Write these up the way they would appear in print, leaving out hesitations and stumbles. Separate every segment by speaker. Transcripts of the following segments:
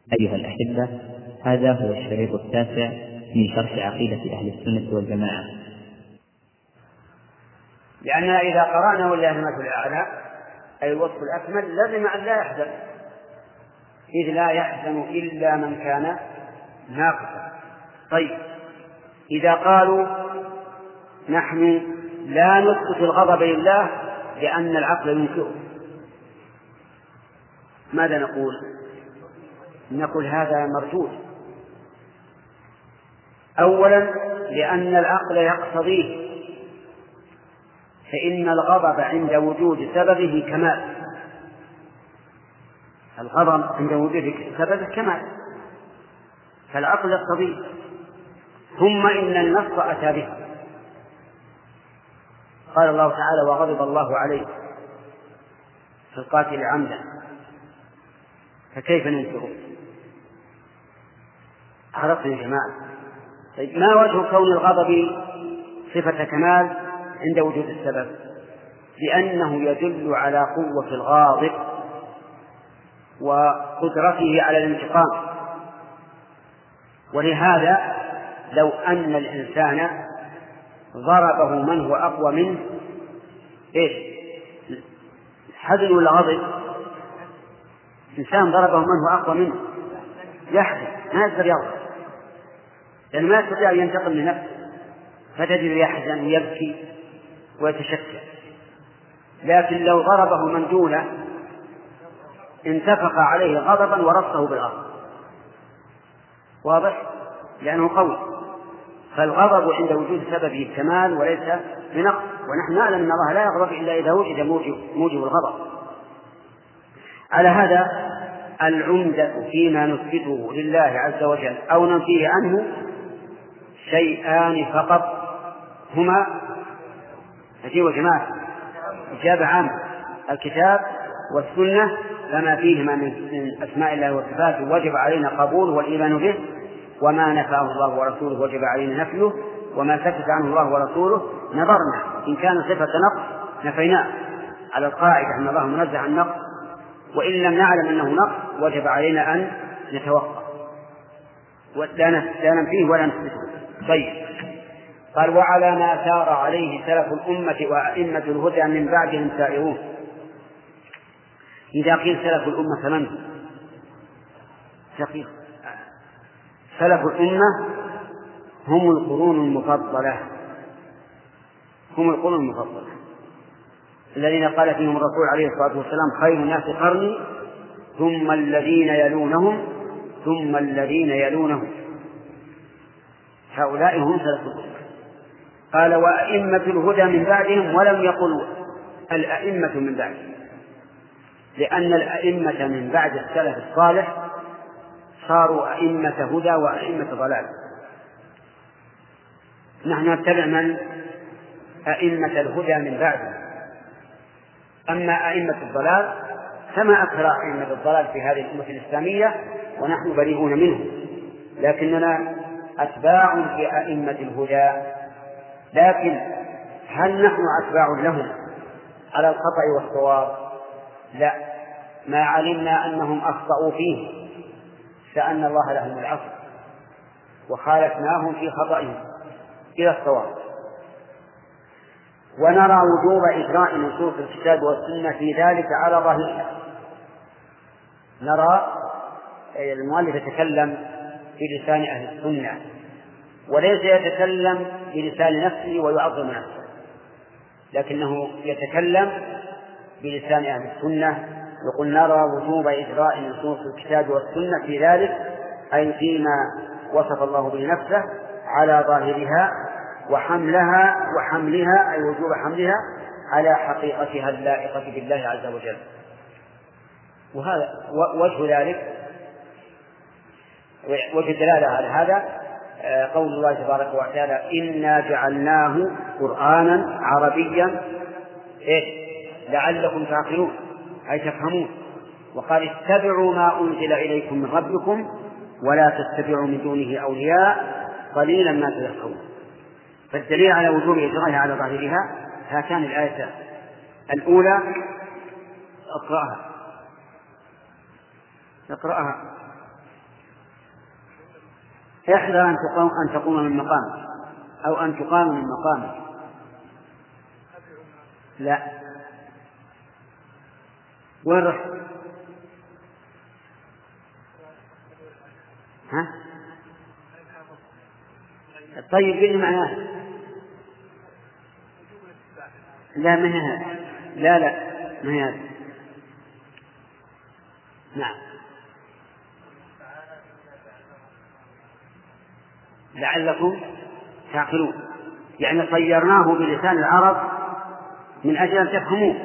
Speaker 1: أيها الأحبة، هذا هو الشريط التاسع من شرح عقيدة أهل السنة والجماعة.
Speaker 2: لأننا إذا قرأنا ولله المثل الأعلى أي الوصف الأكمل لازم أن لا يحزن، إذ لا يحزن إلا من كان ناقصا. طيب، إذا قالوا نحن لا نثبت الغضب لله لأن العقل ينكره، ماذا نقول؟ نقول هذا مردود. أولا لأن العقل يقتضيه، فإن الغضب عند وجود سببه كمال، الغضب عند وجود سببه كمال، فالعقل يقتضيه. ثم إن النص أتى به، قال الله تعالى وغضب الله عليه في القاتل عمدا، فكيف ننكره؟ عرفتم يا جماعة؟ طيب، ما وجه كون الغضب صفة كمال عند وجود السبب؟ لأنه يدل على قوة الغاضب وقدرته على الانتقام. ولهذا لو أن الإنسان ضربه من هو أقوى منه حزن ولا غضب؟ إنسان ضربه من هو أقوى منه يحزن، ما يقدر يغضب، لأنه ما يستطيع أن ينتقم لنفسه، فتجد يحزن ويبكي ويتشكى. لكن لو ضربه من دونه انتفخ عليه غضبا ورصه بالأرض، واضح؟ لأنه قوي. فالغضب عند وجود سببه الكمال وليس بنقص، ونحن نعلم أن الله لا يغضب إلا إذا وجد موجب الغضب. على هذا العمدة فيما نثبته لله عز وجل أو ننفيه عنه شيئان فقط، هما أجيب جماعة إجابة عامة: الكتاب والسنة، فما فيهما من أسماء الله وصفاته وجب علينا قبوله والإيمان به، وما نفاه الله ورسوله وجب علينا نفيه، وما سكت عنه الله ورسوله نظرنا إن كان صفة نقص نفيناه على القاعدة أن الله منزه عن النقص، وإن لم نعلم أنه نقص وجب علينا أن نتوقف لا ننفيه ولا نثبته. طيب، قال وعلى ما سار عليه سلف الأمة وأئمة الهدى من بعدهم سائرون. إذا قيل سلف الأمة فمن؟ سلف الأمة هم القرون المفضلة، هم القرون المفضلة الذين قال فيهم الرسول عليه الصلاة والسلام خير الناس قرني ثم الذين يلونهم ثم الذين يلونهم، هؤلاء هم سلف الأمة. قال وأئمة الهدى من بعدهم، ولم يقل الأئمة من بعدهم، لأن الأئمة من بعد السلف الصالح صاروا أئمة هدى وأئمة ضلال. نحن نتبع من؟ أئمة الهدى من بعدهم. أما أئمة الضلال فما أكثر أئمة الضلال في هذه الأمة الإسلامية ونحن بريئون منهم، لكننا أتباع لأئمة الهدى. لكن هل نحن أتباع لهم على الخطأ والصواب؟ لا، ما علمنا أنهم أخطأوا فيه فأن الله لهم العفو وخالفناهم في خطئهم إلى الصواب. ونرى وجوب إجراء نصوص الكتاب والسنة في ذلك على ظاهرها. نرى المؤلف يتكلم بلسان أهل السنة وليس يتكلم بلسان نفسه ويعظم نفسه، لكنه يتكلم بلسان أهل السنة. يقول نرى وجوب إجراء نصوص الكتاب والسنة في ذلك، أي فيما وصف الله به نفسه على ظاهرها وحملها أي وجوب حملها على حقيقتها اللائقة بالله عز وجل. وهذا وجه ذلك، وجه الدلالة على هذا قول الله تبارك وتعالى إنا جعلناه قرآنا عربيا لعلكم تعقلون أي تفهمون. وقال اتبعوا ما أنزل إليكم من ربكم ولا تتبعوا من دونه أولياء قليلا ما تذكرون. فالدليل على وجوب إجرائها على ظاهرها هاتان الآيتان. الأولى اقرأها احذر أن تقوم من مقامك أو أن تقام من مقامك. لا، وين رحت؟ ها؟ طيب قل معناه. لا ما هي هذا، لا ما هي هذا. نعم، لعلكم تعقلون، يعني صيرناه بلسان العرب من أجل أن تفهموه.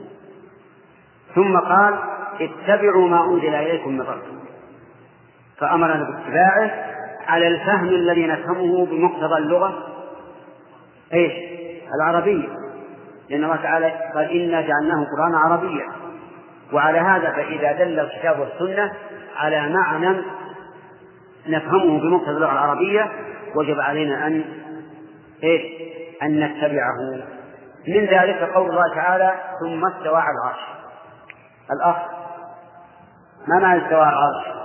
Speaker 2: ثم قال اتبعوا ما أنزل إليكم من ربكم، فأمرنا باتباعه على الفهم الذي نفهمه بمقتضى اللغة إيش؟ العربية، لأن الله تعالى قال إنا جعلناه قرآنا عربيا. وعلى هذا فإذا دل الكتاب والسنة على معنى نفهمه بمقتضى اللغة العربية وجب علينا أن نتبعه. من ذلك قول الله تعالى ثم استوى على العرش. الأخ، ما معنى استوى على العرش؟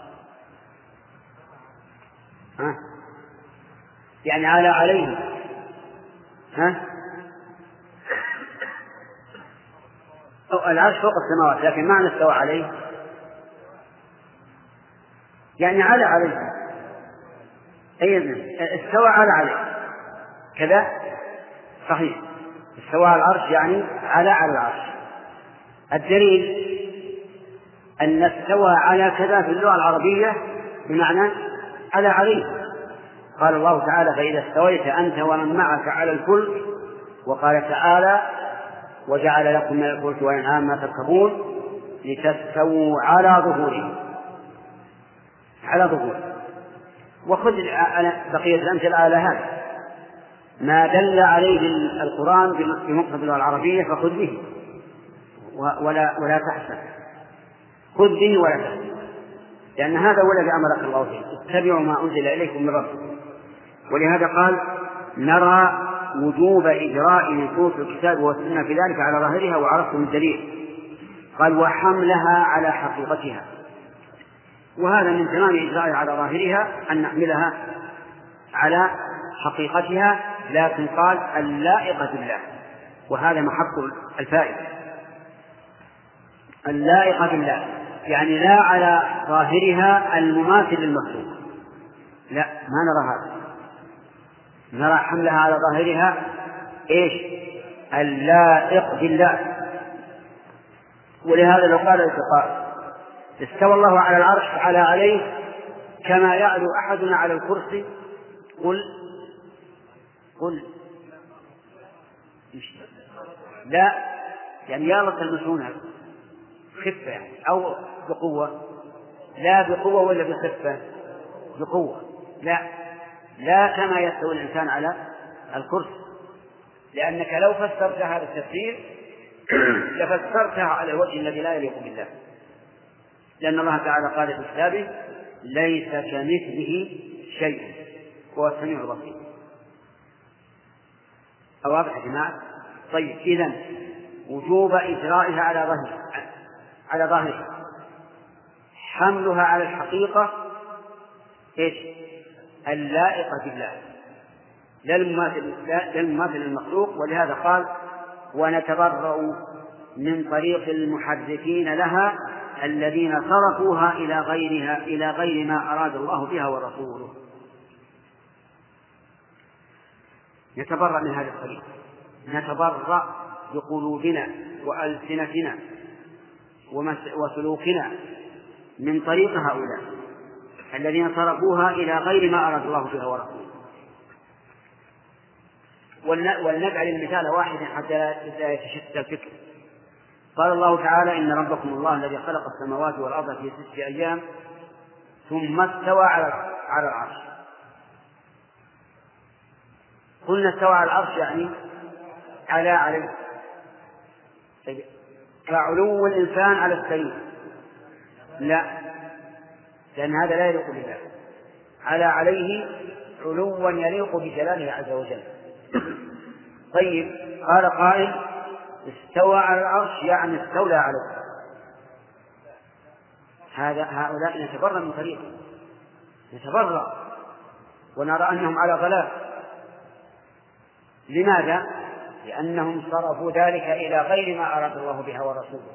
Speaker 2: يعني عليه. العرش فوق السماوات، لكن معنى استوى عليه يعني عليه. استوى عليه كذا صحيح. استوى على العرش يعني على العرش. الدليل أن استوى على كذا في اللغة العربية بمعنى عليه. قال الله تعالى فإذا استويت أنت ومن معك على الفلك، وقال تعالى وجعل لكم من الفلك والأنعام ما تركبون لتستووا على ظهوره. وخذ بقية الأمثلة على هذا، ما دل عليه القرآن بمقتضى اللغة العربية فخذ به ولا تحسن، خذ به ولا تحسن، لأن هذا هو الذي أمرك الله به، اتبعوا ما أنزل إليكم من ربكم. ولهذا قال نرى وجوب إجراء نصوص الكتاب والسنة في ذلك على ظاهرها وعرفتم الدليل. قال وحملها على حقيقتها، وهذا من تمام إجراءها على ظاهرها أن نحملها على حقيقتها، لكن قال اللائقة بالله، وهذا محط الفائدة. اللائقة بالله يعني لا على ظاهرها المماثل للمخلوق، لا ما نرى هذا، نرى حملها على ظاهرها اللائق بالله. ولهذا لو قال الفقهاء استوى الله على العرش على عليه كما يعلو أحدنا على الكرسي، قل لا، يعني يا الله تلمسونها خفة يعني أو بقوة، لا بقوة ولا بخفة، بقوة، لا كما يستوي الإنسان على الكرسي، لأنك لو فسرت هذا التفسير لفسرتها على الوجه الذي لا يليق بالله، لأن الله تعالى قال في كتابه ليس كمثله شيء هو السميع البصير. واضح يا جماعة؟ طيب إذن وجوب إجرائها على ظاهرها، حملها على الحقيقة اللائقة بالله لا المماثل للمخلوق. ولهذا قال ونتبرأ من طريق المحرفين لها الذين صرفوها إلى غير ما أراد الله بها ورسوله. نتبرأ من هذا الطريق، نتبرأ بقلوبنا وألسنتنا وسلوكنا من طريق هؤلاء الذين صرفوها إلى غير ما أراد الله بها ورسوله. ولنجعل المثال واحدا حتى لا يتشتت الفكر. قال الله تعالى إن ربكم الله الذي خلق السماوات والأرض في 6 أيام ثم استوى على العرش. قلنا استوى على العرش يعني عليه كعلو الإنسان على السرير، لا، لأن هذا لا يليق بالله. عليه علوا يليق بجلاله عز وجل. طيب قال قائل استوى على العرش يعني استولى عليه. هؤلاء نتبرأ من طريقه، نتبرأ ونرى أنهم على ضلال. لماذا؟ لأنهم صرفوا ذلك إلى غير ما أراد الله بها ورسوله،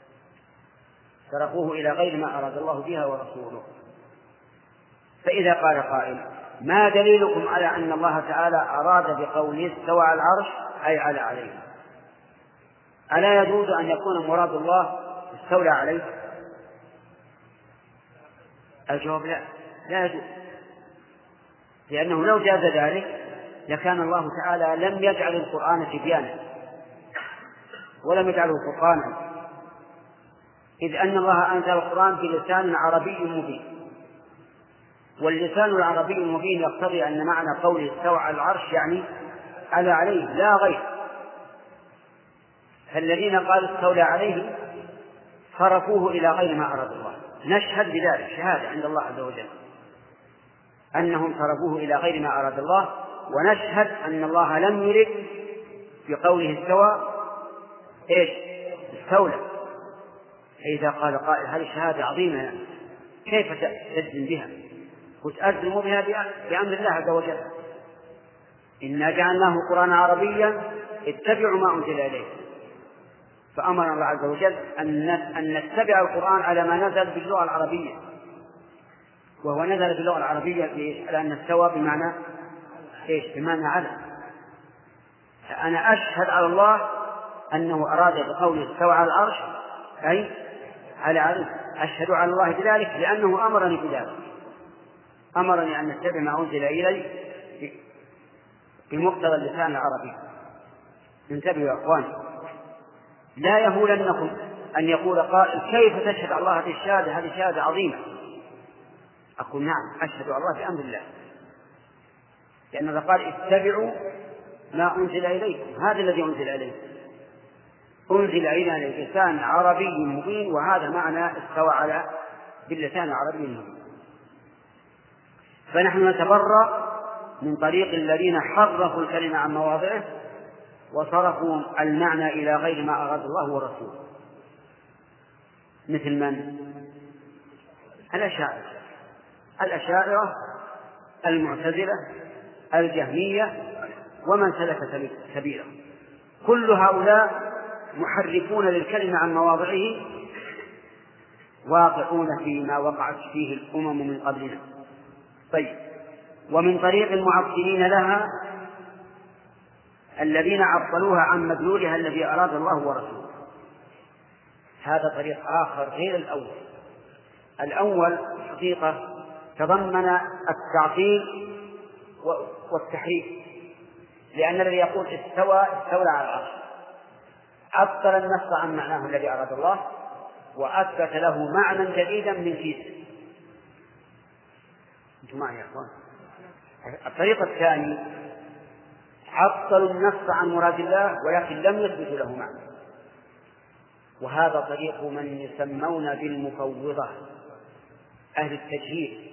Speaker 2: صرفوه إلى غير ما أراد الله بها ورسوله. فإذا قال قائل: ما دليلكم على أن الله تعالى أراد بقوله استوى على العرش أي على عليه؟ ألا يجوز أن يكون مراد الله استولى عليه؟ الجواب لا، لا يجوز، لأنه لو جاز ذلك لكان الله تعالى لم يجعل القرآن تبيانا ولم يجعله فرقانا، إذ أن الله أنزل القرآن بلسان عربي مبين، واللسان العربي المبين يقتضي أن معنى قوله استوى على العرش يعني على عليه لا غير. فالذين قالوا استولى عليه صرفوه إلى غير ما أراد الله. نشهد بذلك شهادة عند الله عز وجل أنهم صرفوه إلى غير ما أراد الله، ونشهد أن الله لم يرد بقوله استوى استولى. فإذا قال قائل: هذه شهادة عظيمة كيف تجزم بها؟ قلت: أجزم بها بأمر الله عز وجل، إنا جعلناه قرآنا عربيا اتبعوا ما أنزل إليه. فأمر الله عز وجل أن نتبع القرآن على ما نزل باللغة العربية، وهو نزل باللغة العربية على أن استوى بمعنى بمعنى على. فأنا أشهد على الله أنه أراد بقوله استوى على العرش أي على عرش. أشهد على الله بذلك لأنه أمرني بذلك، أمرني أن نتبع ما أنزل إلي بمقتضى اللسان العربي. انتبهوا يا أخواني، لا يهولنكم أن يقول قائل: كيف تشهد على الله هذه الشهادة؟ هذه شهادة عظيمة. أقول: نعم، أشهد على الله بأمر الله، لأن الله قال: اتبعوا ما أنزل إليكم. هذا الذي أنزل إليكم أنزل إلينا بلسان عربي مبين، وهذا معنى استوى على باللسان العربي المبين. فنحن نتبرأ من طريق الذين حرفوا الكلمة عن مواضعه وصرفوا المعنى إلى غير ما أراد الله ورسوله، مثل من؟ الأشاعرة، المعتزلة، الجهمية، ومن سلك سبيله. كل هؤلاء محرفون للكلمة عن مواضعه، واقعون فيما وقعت فيه الأمم من قبلنا. طيب، ومن طريق المعطلين لها الذين عطلوها عن مدلولها الذي أراد الله ورسوله. هذا طريق آخر غير الأول. الأول حقيقة تضمن التعطيل والتحريف، لأن الذي يقول استولى على العرش عطل النص عن معناه الذي أراد الله وأثبت له معنى جديدا من كيسه. أنتم معي يا أخوان؟ الطريق الثاني عطلوا النص عن مراد الله ولكن لم يثبتوا له معنى، وهذا طريق من يسمون بالمفوضة، أهل التجهيل،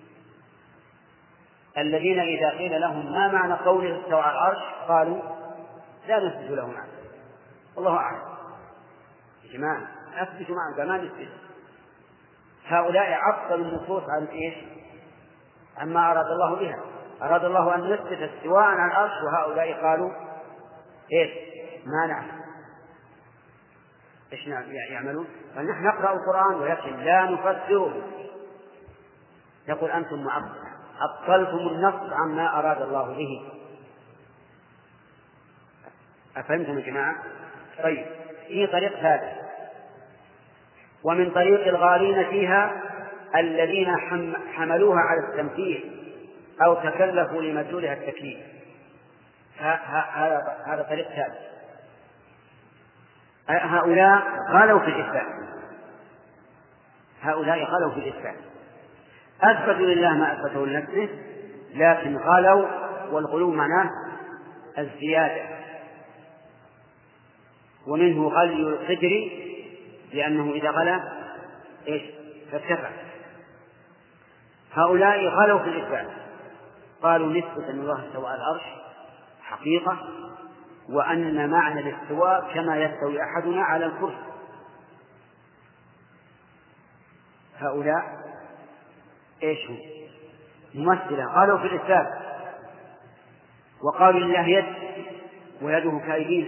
Speaker 2: الذين إذا قيل لهم ما معنى قوله استوى على العرش قالوا لا نثبت له معنى، الله أعلم. يا جماعة أثبتوا معنى ما نثبت. هؤلاء عطلوا النصوص عن عما أراد الله بها. أراد الله أن نثبت استواء على العرش، وهؤلاء قالوا ما نعلم. إيش يعملون؟ فنحن نقرأ القرآن ولكن لا نفسره. يقول: أنتم عطلتم النص عما أراد الله به. أفهمتم يا جماعة؟ طيب، في طريق ثالث، ومن طريق الغالين فيها الذين حملوها على التمثيل أو تكلفوا لمدلولها التكليف. هذا طريق ثالث. هؤلاء غلوا في الإثبات، أثبتوا لله ما أثبته لنفسه، لكن غلوا، والغلو معناه الزيادة، ومنه غلي القدر، لأنه إذا غلا فارتفع. هؤلاء غلوا في الإثبات، قالوا نثبت أن الله استوى على العرش حقيقة، وأن معنى الاستواء كما يستوي أحدنا على الكرسي. هؤلاء هم؟ ممثلة، قالوا في الإثبات، وقالوا لله يد ويده كأيدينا،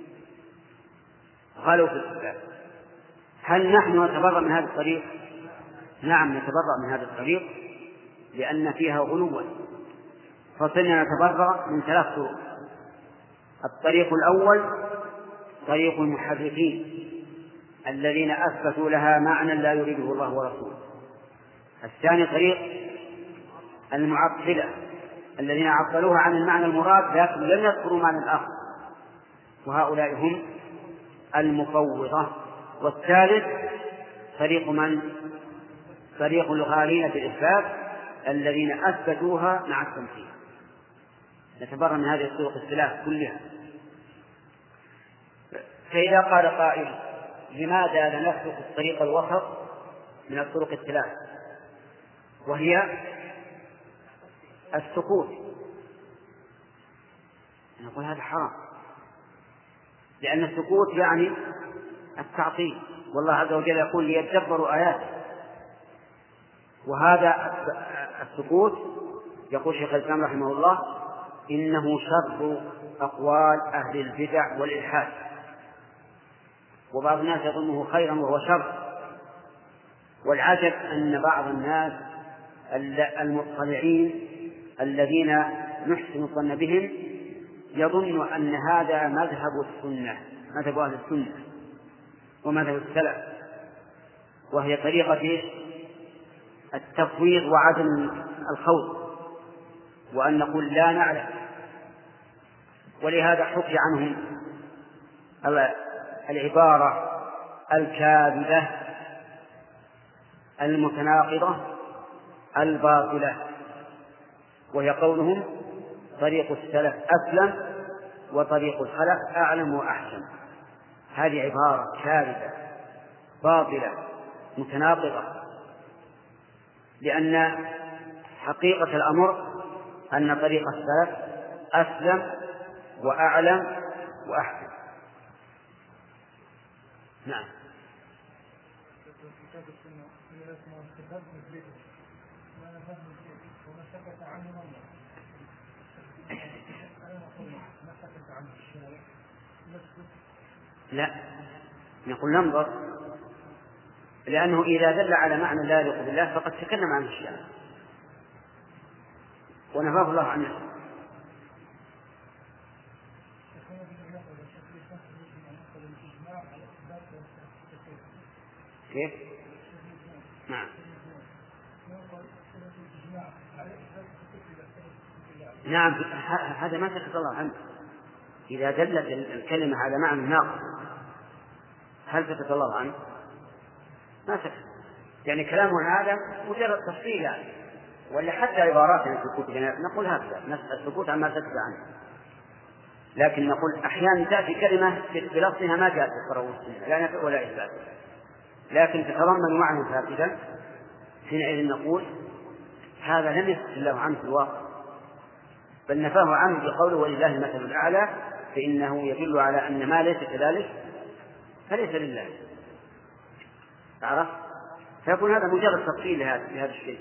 Speaker 2: قالوا في الإثبات. هل نحن نتبرأ من هذا الطريق؟ نعم نتبرأ من هذا الطريق، لأن فيها غلوا. فصرنا نتبرأ من 3 طرق. الطريق الأول طريق المحرفين الذين أثبتوا لها معنى لا يريده الله ورسوله. الثاني طريق المعطلة الذين عطلوها عن المعنى المراد لكن لم يذكروا معنى الآخر، وهؤلاء هم المفوضة. والثالث طريق من؟ طريق الغالين في الإثبات الذين أثبتوها مع التمثيل. نتبرأ من هذه الطرق الثلاث كلها. فإذا قال قائل لماذا لا نسلك الطريق الوسط من الطرق الثلاث، وهي السكوت، نقول هذا حرام، لأن السكوت يعني التعطيل، والله عز وجل يقول ليتدبروا آياته. وهذا السكوت يقول شيخ الإسلام رحمه الله إنه شر أقوال أهل البدع والإلحاد، وبعض الناس يظنه خيرا وهو شر. والعجب أن بعض الناس المطلعين الذين نحسن الظن بهم يظن أن هذا مذهب السنة، مذهب أهل السنة ومذهب السلف، وهي طريقة التفويض وعدم الخوض، وأن نقول لا نعلم. ولهذا حكي عنهم العبارة الكاذبة المتناقضة الباطلة، وهي قولهم طريق السلف أسلم وطريق الخلف أعلم وأحسن. هذه عبارة كاذبة باطلة متناقضة، لأن حقيقة الأمر أن طريق السلف أسلم وأعلم وأحسن. نعم. لا، نقول ننظر، لأنه إذا دل على معنى لا يليق بالله فقد تكلم عن الشيء ونفاه الله عنه. كيف؟ نعم. نعم هذا ما سكت الله عنه. إذا دلت الكلمة على معنى ناقص هل سكت الله عنه؟ ما سكت. يعني كلامه هذا مجرد تفصيل يعني. ولا حتى عبارات السكوت نقول هكذا السكوت عما سكت عنه، لكن نقول أحيانا تأتي كلمة بلفظها ما جاءت في القرآن والسنة لا نفع ولا إثبات، لكن تتضمن معنى فاسدا، حينئذ نقول هذا لم يسكت الله عنه في الواقع، بل نفاه عنه بقوله ولله المثل الأعلى، فإنه يدل على أن ما ليس كذلك فليس لله. تعرف؟ فيكون هذا مجرد تفصيل لهذا الشيء.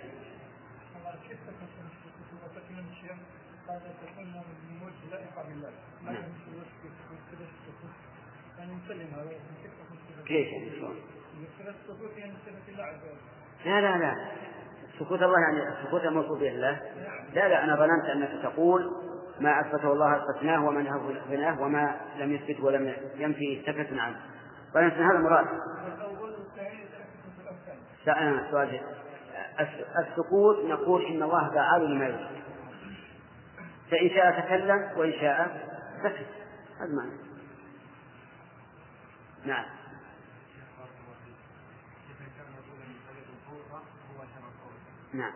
Speaker 2: كيف يعني؟ لا سكوت الله يعني سكوت الموصوف به الله. لا أنا ظننت أنك تقول ما أثبته الله أثبتناه وما نهاه وما لم يثبت ولم ينفي سكتنا عنه، ظننت هذا مراد. سؤال السكوت نقول إن الله فعال لما يريد، فإن شاء تكلم وإن شاء سكت، هذا معنى. نعم. نعم.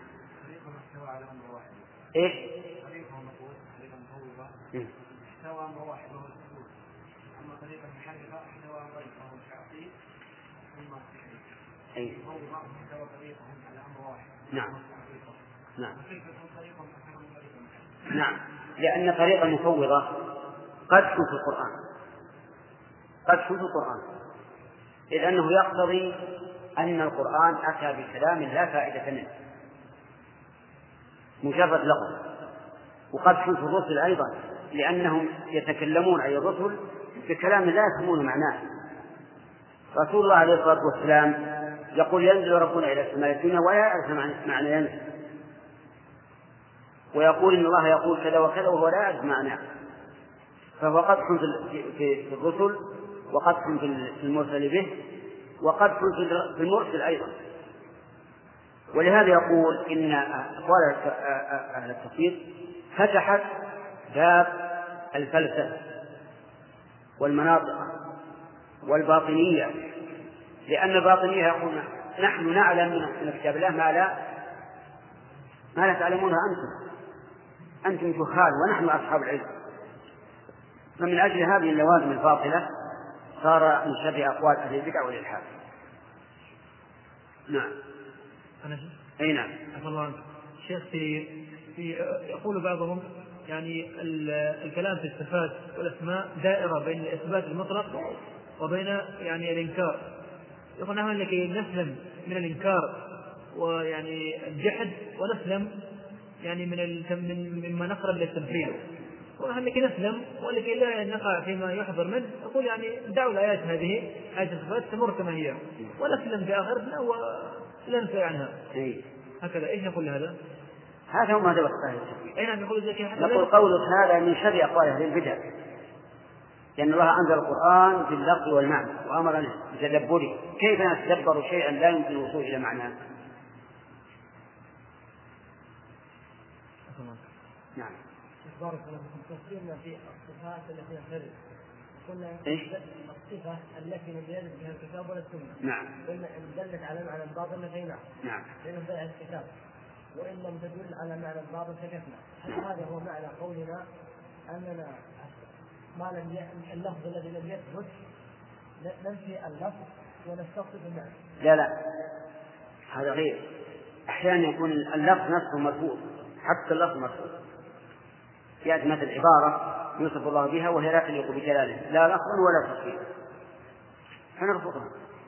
Speaker 2: إيش؟ طريقه مقول طريقه مفوضة احتوى أمر واحد وهو السكوت، أما طريقة محرفة احتوى أمرين وهو التعطيل ثم التحريف. أي. مفوضة احتوى طريقهم على أمر واحد. نعم. نعم. نعم، لأن طريق المفوضة قد في القرآن، قد في القرآن، إذ أنه يقتضي أن القرآن أتى بكلام لا فائدة منه، مجرد لفظ. وقدح في الرسل أيضا، لأنهم يتكلمون أي الرسل بكلام لا يفهمون معناه. رسول الله عليه الصلاة والسلام يقول ينزل ربنا إلى السماء الدنيا ولا يعرف معنى ينزل، ويقول إن الله يقول كذا وكذا وهو لا يعرف معناه. فهو قدح في الرسل، وقدح في المرسل به، وقدح في المرسل أيضا. ولهذا يقول إن أقوال أهل التفسير فتحت باب الفلسفة والمناطق والباطنية، لأن الباطنية يقول نحن نعلم من كتاب الله ما لا تعلمونه أنتم جهال ونحن أصحاب العلم. فمن أجل هذه اللوازم الباطلة صار من شر أقوال أهل البدع والإلحاد. نعم. أي نعم.
Speaker 3: الله شيخ يقول بعضهم يعني الكلام في الصفات والأسماء دائرة بين الإثبات المطلق وبين يعني الإنكار. يقول نحن لكي نسلم من الإنكار ويعني الجحد ونسلم يعني مما نقرب للتمثيل، ونحن لكي نسلم ولكي لا نقع فيما يحضر منه يقول يعني دعوا الآيات هذه آيات الصفات تمر كما هي ونسلم في آخرتنا ولا ننسى عنها. هكذا إيش نقول هذا؟
Speaker 2: هذا هو ماذا وقته.
Speaker 3: أين نقول ذلك؟
Speaker 2: نقول قولك هذا من شر أقوال أهل البدع، لأن الله أنزل القرآن باللفظ والمعنى وأمرنا بتدبره. كيف نتدبر شيئا لا يمكن الوصول إلى معناه؟ نعم.
Speaker 4: بارك الله فيكم. تفسيرنا في الصفات التي نفرد قلنا الصفة التي لم يرد بها الكتاب ولا السنة.
Speaker 2: نعم.
Speaker 4: قلنا إن دلت على معنى الباطل فينا.
Speaker 2: نعم.
Speaker 4: لأنه دل على الكتاب. وإن لم تدل على معنى الباطل سكتنا. هل هذا هو معنى قولنا أننا ما لم اللفظ الذي لم يثبت ننفي اللفظ ونستقصد المعنى؟
Speaker 2: لا هذا غير. أحيانا يكون اللفظ نفسه مرفوض، حتى اللفظ مرفوض. يأتي مثل عبارة يوصف الله بها وهي لا تليق بجلاله لا لفظا ولا تفصيلا فنرفضها.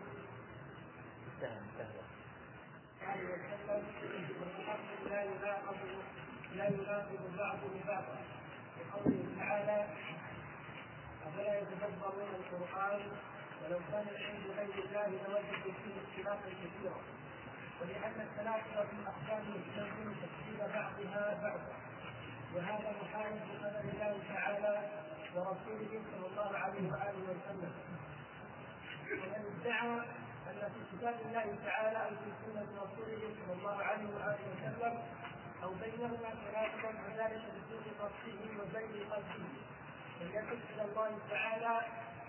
Speaker 4: لا يناقض بعض ببعض لقوله تعالى أفلا يتدبرون القرآن ولو كان العلم بغير الله لوجدوا فيه اختلافا كثيرا، ولأن التناقض في الأحكام يستلزم تفسير بعضها بعضا، وهذا مخالف لقدر الله تعالى ورسوله صلى الله عليه وآله وسلم. ومن ادعى أن في كتاب الله تعالى أو في سنة رسوله صلى الله عليه وآله وسلم أو بينهما تناقضا فذلك بسوء قصده وزيغ قلبه، فليتب إلى الله تعالى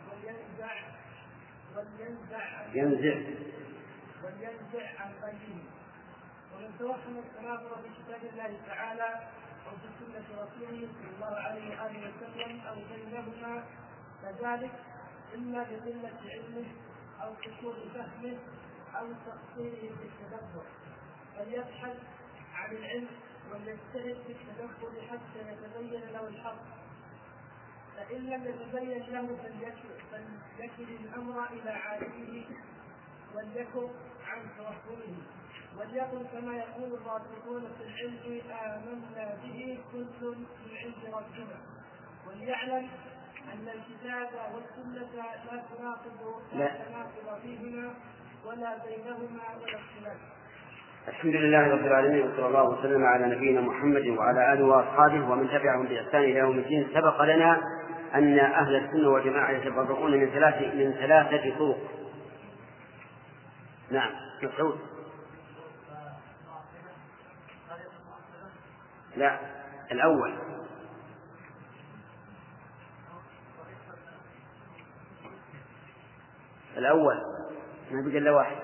Speaker 4: ولينزع عن قلبه. ومن توهم التناظر في كتاب الله تعالى أو في سنة رسوله صلى الله عليه وآله وسلم أو بينهما فذلك إما بقلة علمه أو قصور فهمه أو تقصيره في التدبر، فليبحث عن العلم وليجتهد في التدبر حتى يتبين له الحق، فإن لم يتبين له فليكل الأمر إلى عالمه وليكن عن توهمه، وليكن كما يقول الراسخون في العلم آمنا به كل من عند ربنا، وليعلم أن الكتاب والسنة لا تناقض فيهما ولا بينهما ولا اختلاف.
Speaker 2: الحمد لله رب العالمين، وصلى الله وسلم على نبينا محمد وعلى آله وأصحابه ومن تبعهم بإحسان إلى يوم الدين. سبق لنا أن أهل السنة والجماعة يتبرؤون من ثلاثة طرق. نعم. مسعود. لا، الأول ما بقى إلا واحد.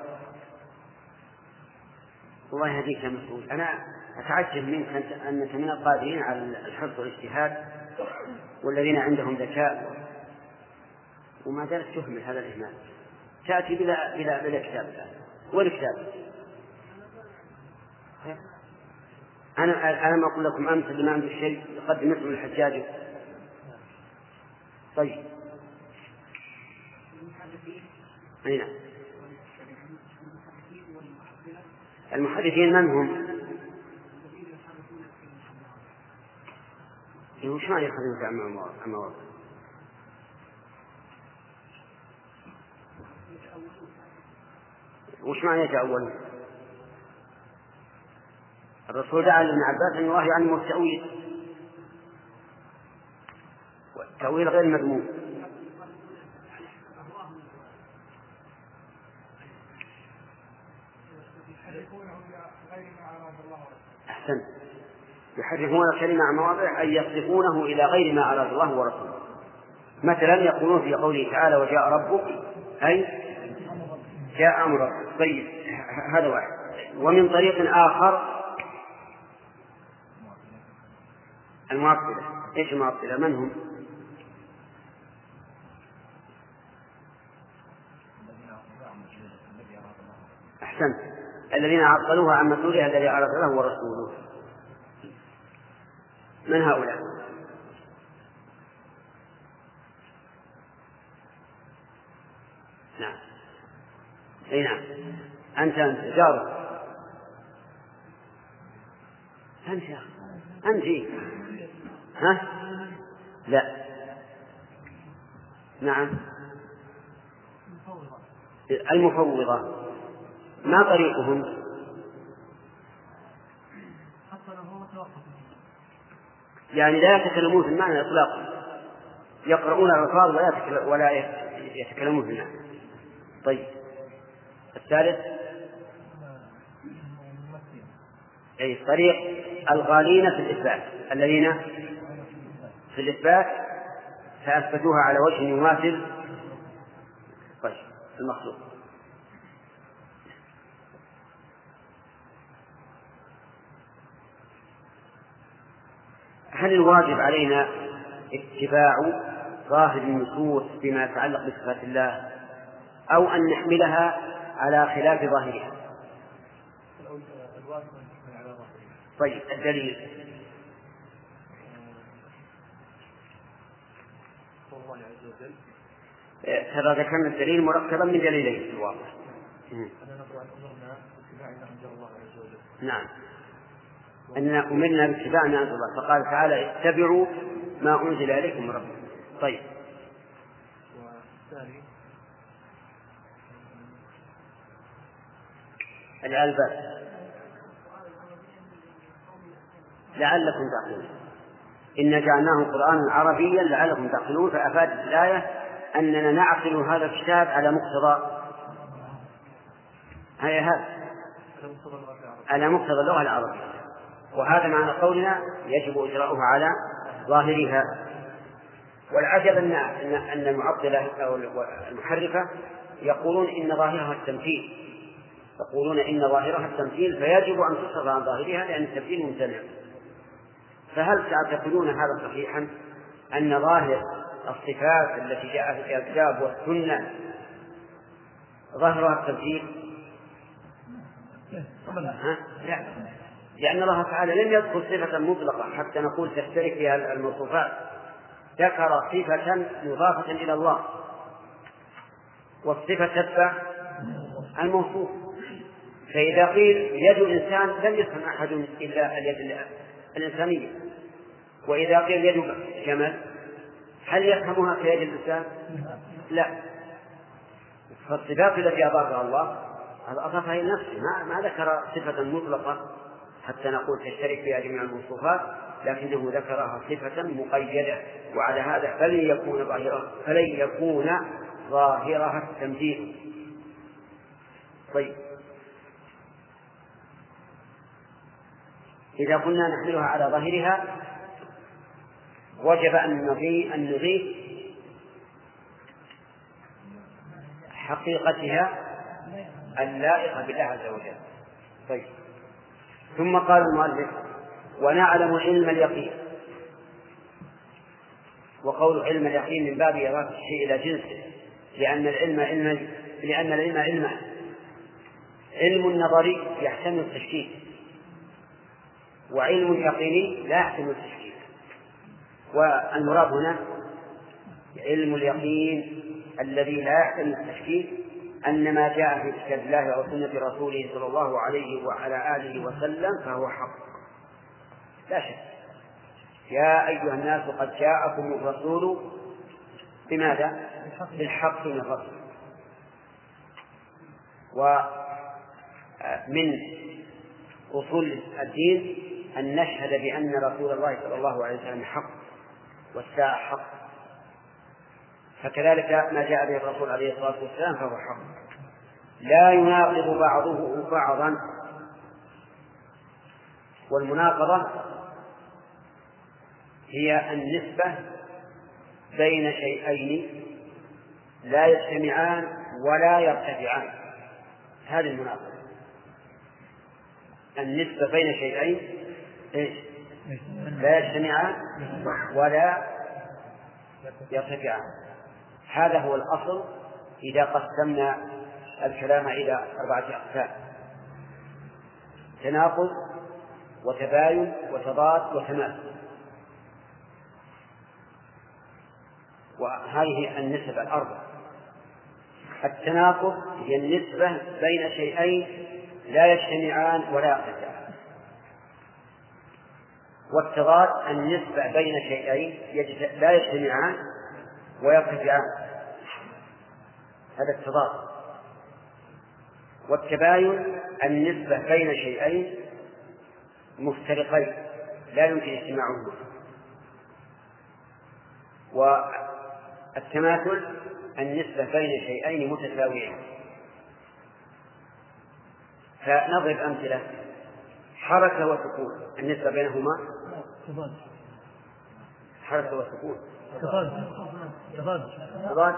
Speaker 2: الله يهديك يا مسعود، أنا أتعجب منك أنك من القادرين على الحرص والاجتهاد والذين عندهم ذكاء وما زالت تهمل هذا الإهمال. تأتي بلا كتاب. وين كتاب؟ أنا ما أقول لكم أمس اللي ما عنده شيء يقدم اسم الحجاج. طيب أين المحدثين من هم؟ وش معنى يخرجون عن مواضع؟ وش معنى يتأولون؟ الرسول دعا لابن عباس أن الله يعلم التأويل، والتأويل غير مذموم. أحسن، يحرفون الكلمة عن مواضعه أي يصرفونه إلى غير ما أراد الله ورسوله. مثلا يقولون في قوله تعالى وجاء ربك أي جاء أمر ربك. طيب هذا واحد. ومن طريق آخر المعطلة. إيش المعطلة؟ من هم؟ أحسنت، الذين عطلوها عن مسؤولها الذي أراد له ورسوله. من هؤلاء؟ نعم، أي نعم، أنت جاره، أنت ها؟ لا، نعم، المفوضة. ما طريقهم؟ يعني لا يتكلمون في المعنى إطلاقا، يقرؤون الألفاظ ولا يتكلمون في المعنى. طيب الثالث أي طريق الغالين في الإثبات، الذين في الإثبات فأثبتوها على وجه يماثل طيب المخلوق. هل الواجب علينا اتباع ظاهر النصوص فيما يتعلق بصفات الله أو أن نحملها على خلاف ظاهرها؟ طيب الدليل ترى ذكرنا الدليل مركبا من دليلين في الواقع. نعم، أننا أمرنا باتباع ما أنزل الله، فقال تعالى اتبعوا ما أنزل إليكم من ربكم. طيب الألباب لعلكم تعقلون، إن جعلناه قرآنا عربيا لعلكم تعقلون. فأفادت الآية أننا نعقل هذا الكتاب على مقتضى على مقتضى اللغة العربية، وهذا معنى قولنا يجب إجراؤها على ظاهرها. والعجب أن المعطلة أو المحرفة يقولون إن ظاهرها التمثيل، فيجب أن تصرف عن ظاهرها لأن التمثيل ممتنع. فهل تعتقدون هذا صحيحا أن ظاهر الصفات التي جاءت في الكتاب والسنة ظاهرها التمثيل؟ لا، لأن الله تعالى لم يذكر صفة مطلقة حتى نقول تشترك فيها الموصوفات، ذكر صفة مضافة إلى الله، والصفة تتبع الموصوف. فإذا قيل يد الإنسان لم يفهم أحد إلا اليد الإنسانية، وإذا قيل يد جمل هل يفهمها كيد الإنسان؟ لا. فالصفات التي أضافها الله أضافها إلى نفسه، ما ذكر صفة مطلقة حتى نقول تشترك فيها جميع الموصوفات، لكنه ذكرها صفة مقيدة، وعلى هذا فلن يكون ظاهرها التمثيل. طيب إذا كنا نحملها على ظاهرها وجب أن نضيف حقيقتها اللائقة بالله عز وجل. طيب ثم قال المؤلف ونعلم علم اليقين. وقول علم اليقين من باب إضافة الشيء إلى جنسه، لأن العلم علم نظري يحتمل التشكيك، وعلم يقيني لا يحتمل التشكيك. والمراد هنا علم اليقين الذي لا يحتمل التشكيك أن ما جاء في كتاب الله أو سنة رسوله صلى الله عليه وعلى آله وسلم فهو حق لا شك، يا أيها الناس قد جاءكم الرسول بماذا؟ بالحق من ربكم. ومن أصول الدين أن نشهد بأن رسول الله صلى الله عليه وسلم حق والساعة حق، فكذلك ما جاء به الرسول عليه الصلاة والسلام فهو حق لا يناقض بعضه بعضا. والمناقضة هي النسبة بين شيئين لا يجتمعان ولا يرتفعان، هذه المناقضة. النسبة بين شيئين لا يجتمعان ولا يرتفعان، هذا هو الأصل إذا قسمنا الكلام إلى 4 أقسام: تناقض وتباين وتضاد وتماثل. وهذه النسب الأربع. التناقض هي النسبة بين شيئين لا يجتمعان ولا يرتفعان. والتضاد النسبة بين شيئين لا يجتمعان ويرتفعان، هذا التضاد. والتباين النسبة بين شيئين مفترقين لا يمكن اجتماعهما. والتماثل النسبة بين شيئين متساويين. فنضرب أمثلة: حركة وسكون، النسبة بينهما حركة وسكون تضاد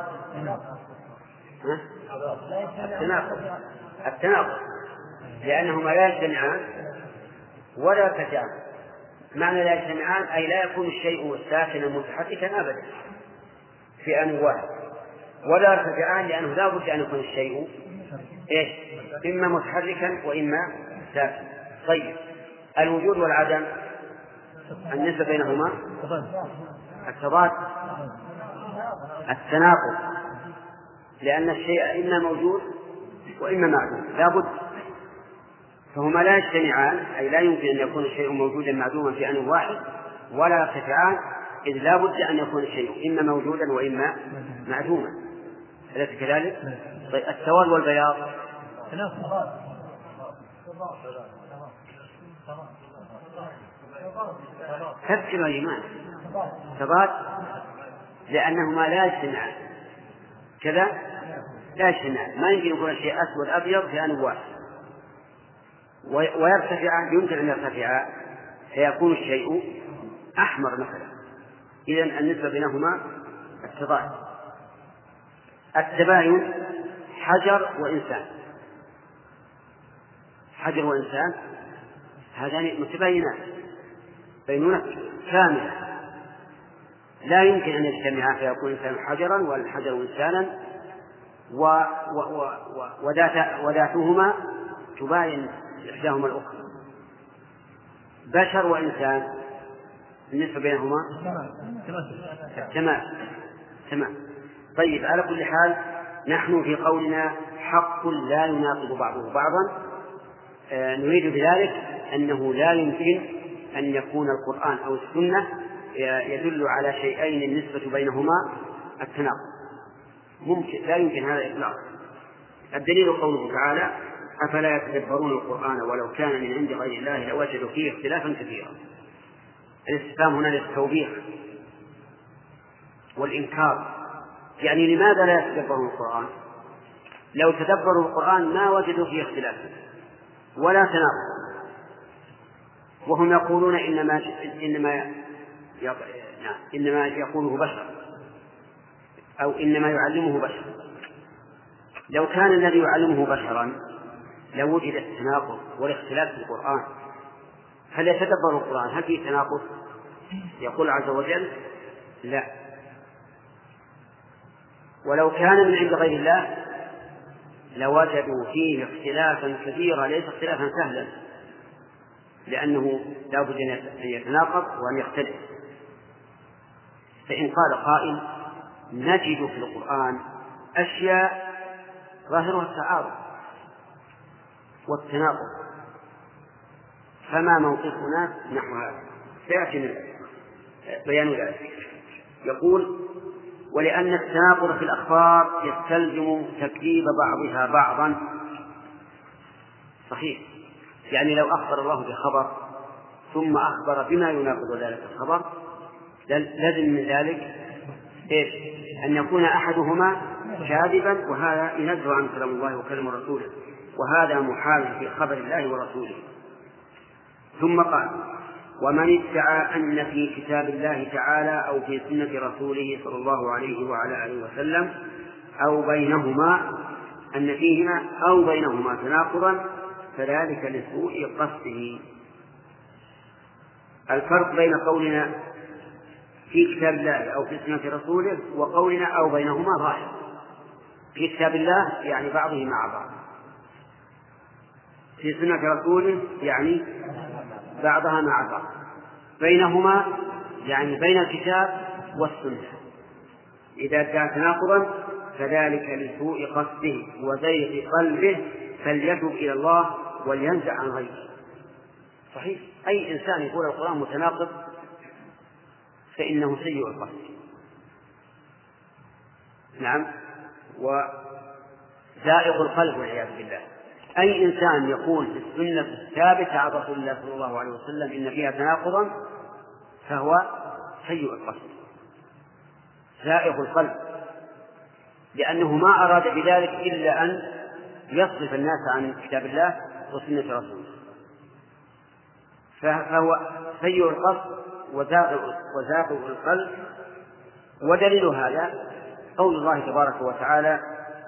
Speaker 2: التناقض، لأنهما لا يجتمعان ولا يرتفعان. معنى لا يجتمعان أي لا يكون الشيء ساكنا متحركا أبدا في آن واحد، ولا يرتفعان لأنه لا بد أن يكون الشيء إما متحركا وإما ساكنا. طيب، الوجود والعدم النسبة بينهما التضاد التناقض، لأن الشيء إما موجود وإما معدوم لا بد، فهما لا يجتمعان أي لا يمكن أن يكون الشيء موجودا معدوما في آن واحد، ولا يرتفعان إذ لا بد أن يكون الشيء إما موجودا وإما معدوما. أليس كذلك؟ طيب، السواد والبياض تفسير الإيمان تضاد، لأنهما لا يجتمعان كذا لا يجتمعان. ما يمكن يكون الشيء أسود أبيض في آن واحد، ويرتفعان يمكن أن يرتفعا فيكون الشيء أحمر مثلا. إذن النسبة بينهما التضاد. التباين حجر وإنسان، حجر وإنسان هذان متباينان بينونة كاملة، لا يمكن أن يجتمعا فيكون الإنسان حجرا والحجر إنسانا، وذاتهما تباين إحداهما الأخرى. بشر وإنسان النسبة بينهما تمام. طيب، على كل حال نحن في قولنا حق لا يناقض بعضه بعضا نريد بذلك أنه لا يمكن أن يكون القرآن أو السنة يدل على شيئين النسبة بينهما التناقض، ممكن لا يمكن هذا إطلاقا. الدليل قوله تعالى: أفلا يتدبرون القرآن ولو كان من عند غير الله لوجدوا فيه اختلافا كثيرا. الاستفهام هنا للتوبيخ والإنكار، يعني لماذا لا يتدبرون القرآن؟ لو تدبروا القرآن ما وجدوا فيه اختلافا ولا تناقض، وهم يقولون إنما يقوله بشر أو إنما يعلمه بشر. لو كان الذي يعلمه بشرا لوجد التناقض والاختلاف في القرآن. هل يتدبر القرآن؟ هل فيه تناقض؟ يقول عز وجل: لا. ولو كان من عند غير الله لوجدوا فيه اختلافا كثيرا، ليس اختلافا سهلا، لأنه لا بد أن يتناقض وأن يختلف. فإن قال قائل: نجد في القرآن أشياء ظاهرها التعارض والتناقض، فما موقفنا نحو هذا؟ سيأتي منه. بيان ذلك. يقول: ولأن التناقض في الأخبار يستلزم تكذيب بعضها بعضا. صحيح، يعني لو أخبر الله بخبر ثم أخبر بما يناقض ذلك الخبر لازم من ذلك أن يكون أحدهما كاذبا، وهذا ينزه عن كلام الله وكلام رسوله، وهذا محال في خبر الله ورسوله. ثم قال: ومن ادعى أن في كتاب الله تعالى أو في سنة رسوله صلى الله عليه وعلى آله وسلم أو بينهما أن فيهما أو بينهما تناقضا فذلك لسوء قصده. الفرق بين قولنا في كتاب الله أو في سنة رسوله وقولنا أو بينهما ظاهر. في كتاب الله يعني بعضه مع بعض، في سنة رسوله يعني بعضها مع بعض، بينهما يعني بين الكتاب والسنة. إذا كان تناقضا فذلك لسوء قصده وزيغ قلبه، فليتب إلى الله ولينزع عن غيره. صحيح، أي إنسان يقول القرآن متناقض فإنه سيء القصد. نعم، وزائغ القلب والعياذ بالله. أي إنسان يقول في السنة الثابتة عن رسول الله صلى الله عليه وسلم إن فيها تناقضا فهو سيء القصد زائغ القلب، لأنه ما أراد بذلك إلا أن يصرف الناس عن كتاب الله وسنة رسوله، فهو سيء القصد وزائغ القلب. ودليل هذا قول الله تبارك وتعالى: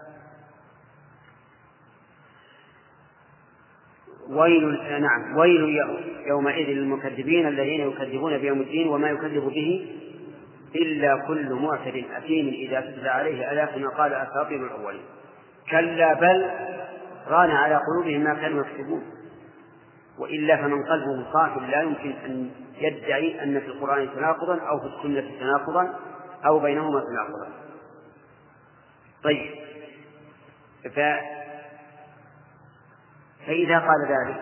Speaker 2: ويل يومئذ للمكذبين الذين يكذبون بيوم الدين وما يكذب به إلا كل معتد أثيم إذا تتلى عليه آيات ما قال أساطير الأولين. كلا بل ران على قلوبهم ما كانوا يكسبون. وإلا فمن قلبه صاف لا يمكن أن يدعي أن في القرآن تناقضا أو في السنة تناقضا أو بينهما تناقضا. طيب، فإذا قال ذلك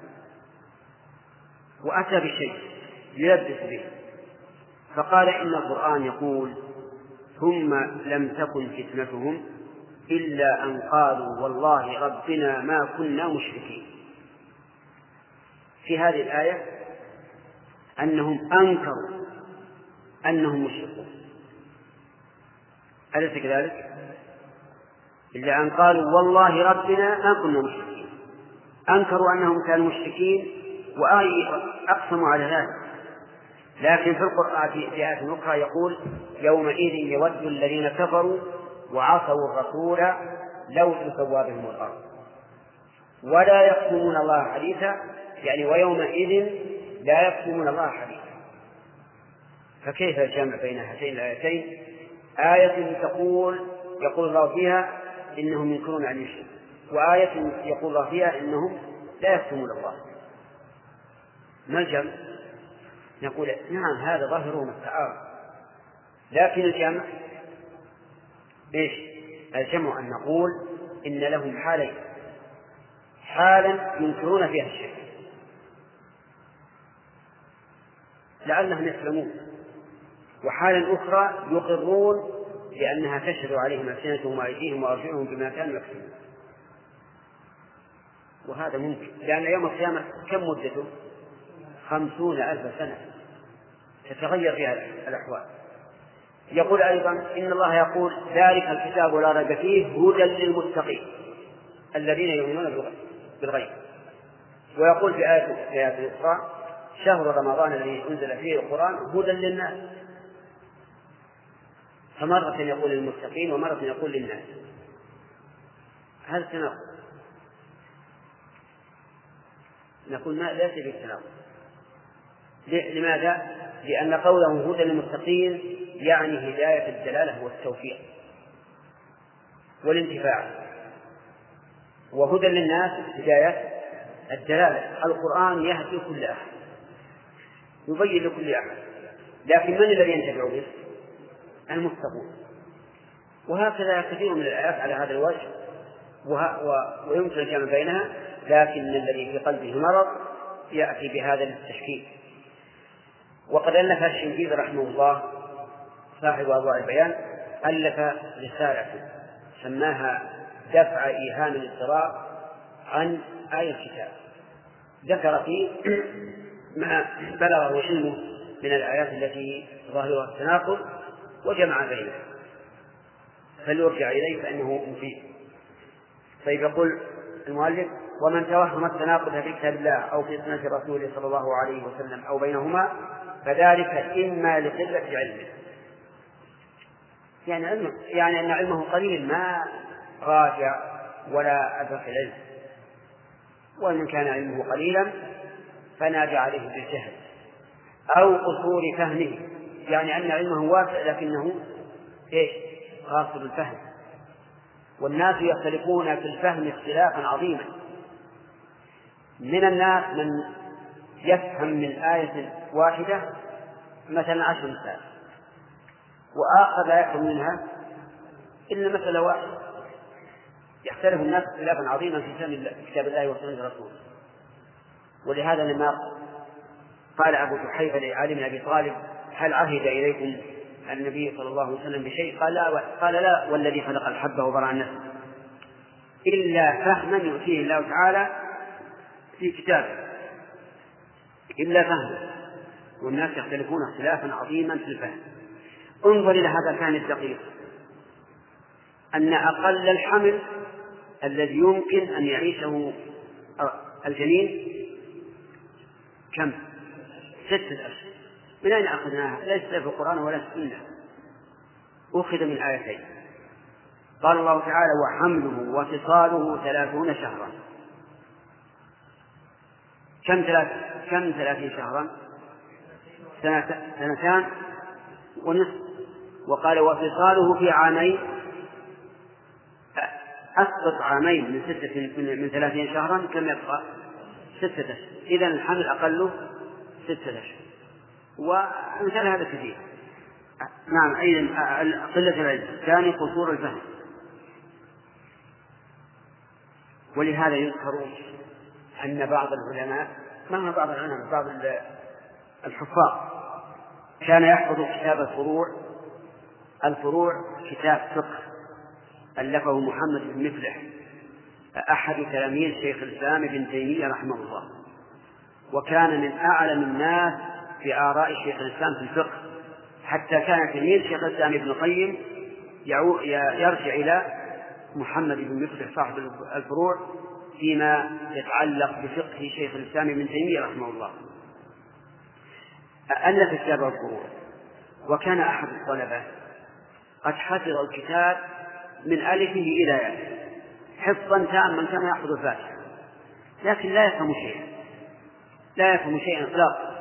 Speaker 2: وأتى بشيء يلبس به فقال إن القرآن يقول: ثم لم تكن فتنتهم إلا أن قالوا والله ربنا ما كنا مشركين. في هذه الآية أنهم أنكروا أنهم مشركون، أليس كذلك؟ إلا أن قالوا والله ربنا ما كنا مشركين، أنكروا أنهم كانوا مشركين وأقسموا على ذلك. لكن في القرآن في آية أخرى يقول: يومئذ يود الذين كفروا وعصوا الرسول لو تسوى بهم الأرض ولا يكتمون الله حديثا، يعني ويومئذ لا يكتمون الله حديثا. فكيف الجمع بين هاتين الآيتين؟ آية يقول الله فيها إنهم ينكرون عن الشرك، وآية يقول الله فيها إنهم لا يكتمون الله. ما الجمع؟ نقول نعم هذا ظاهره التعارض، لكن الجمع إيش؟ الجمع أن نقول إن لهم حالين: حالا ينكرون فيها الشرك لعلهم يسلمون، وحالا أخرى يقرون لأنها تشهد عليهم ألسنتهم وأيديهم وأرجلهم بما كانوا يكسبون. وهذا ممكن، لأن يوم القيامة كم مدته؟ 50,000 سنة تتغير فيها الأحوال. يقول أيضا: إن الله يقول: ذلك الكتاب لا ريب فيه هدى للمتقين الذين يؤمنون بالغيب. ويقول في آية أخرى: شهر رمضان الذي أنزل فيه القرآن هدى للناس. فمرة يقول للمتقين ومرة يقول للناس. هل تناقض؟ نقول ما ليس بالتناقض. لماذا؟ لأن قوله هدى للمتقين يعني هداية الدلالة والتوفيق والانتفاع، وهدى للناس هداية الدلالة. القرآن يهدي كل أحد، يبين لكل أحد، لكن من الذي ينتفع به؟ المتقون. وهكذا كثير من الآيات على هذا الوجه، ويمكن الجمع بينها، لكن الذي في قلبه مرض يأتي بهذا التشكيل. وقد ألف الشنقيطي رحمه الله صاحب أضواء البيان ألف رسالة سماها دفع إيهام الاضطراب عن آية الكتاب، ذكر فيه ما بلغه علمه من الآيات التي ظاهرها التناقض وجمع بينها، فليرجع إليه فإنه مفيد. طيب، يقول المؤلف: ومن توهم التناقض في كتاب الله أو في سنة رسوله صلى الله عليه وسلم أو بينهما فذلك إما لقلة علمه، يعني أن علمه قليل ما راجع ولا أدرك العلم، ومن كان علمه قليلا فنادى عليه بالجهل أو قصور فهمه، يعني أن علمه واسع لكنه قاصر الفهم، والناس يختلفون في الفهم اختلافا عظيما. من الناس من يفهم من آية واحدة مثلا 10 مثال، وآخر لا يفهم منها إلا مسألة واحدة. يختلف الناس اختلافا عظيما في فهم كتاب الله وسنة رسوله. ولهذا لما قال أبو جحيفة لعلي بن أبي طالب: هل عهد إليكم النبي صلى الله عليه وسلم بشيء؟ قال لا والذي خلق الحبة وبرأ النسل، إلا فهما يؤتيه الله تعالى في كتابه، إلا فهما. والناس يختلفون اختلافا عظيما في الفهم. انظر إلى هذا الفهم الدقيق، أن أقل الحمل الذي يمكن أن يعيشه الجنين كم؟ 6 أشهر. من أين أخذناها؟ ليس في القرآن ولا في السنة، أخذ من آيتين. قال الله تعالى: وحمله وفصاله 30 شهرا. كم 30 شهرا؟ 2 ونصف. وقال: وفصاله في عامين. أسقط عامين من 30 شهرا كم يبقى؟ 6 أشهر. إذن الحمل أقله 6 أشهر. ومثال هذا كثير. نعم، أيضا قلة العلم. ثاني قصور الفهم. ولهذا يذكر أن بعض العلماء، ما بعض العلماء، بعض الحفاظ كان يحفظ كتاب الفروع كتاب فقه ألفه محمد بن مفلح أحد تلاميذ شيخ الإسلام ابن تيمية رحمه الله، وكان من أعلم الناس في آراء شيخ الإسلام في الفقه، حتى كان تلميذ شيخ الإسلام ابن القيم يرجع إلى محمد بن مفلح صاحب الفروع فيما يتعلق بفقه شيخ الإسلام ابن تيمية رحمه الله. ألف كتاب الفروع، وكان أحد الطلبة قد حفظ الكتاب من ألفه إلى ياء حفظا تاما كما يحفظ الفاتحة، لكن لا يفهم شيئا إطلاقا.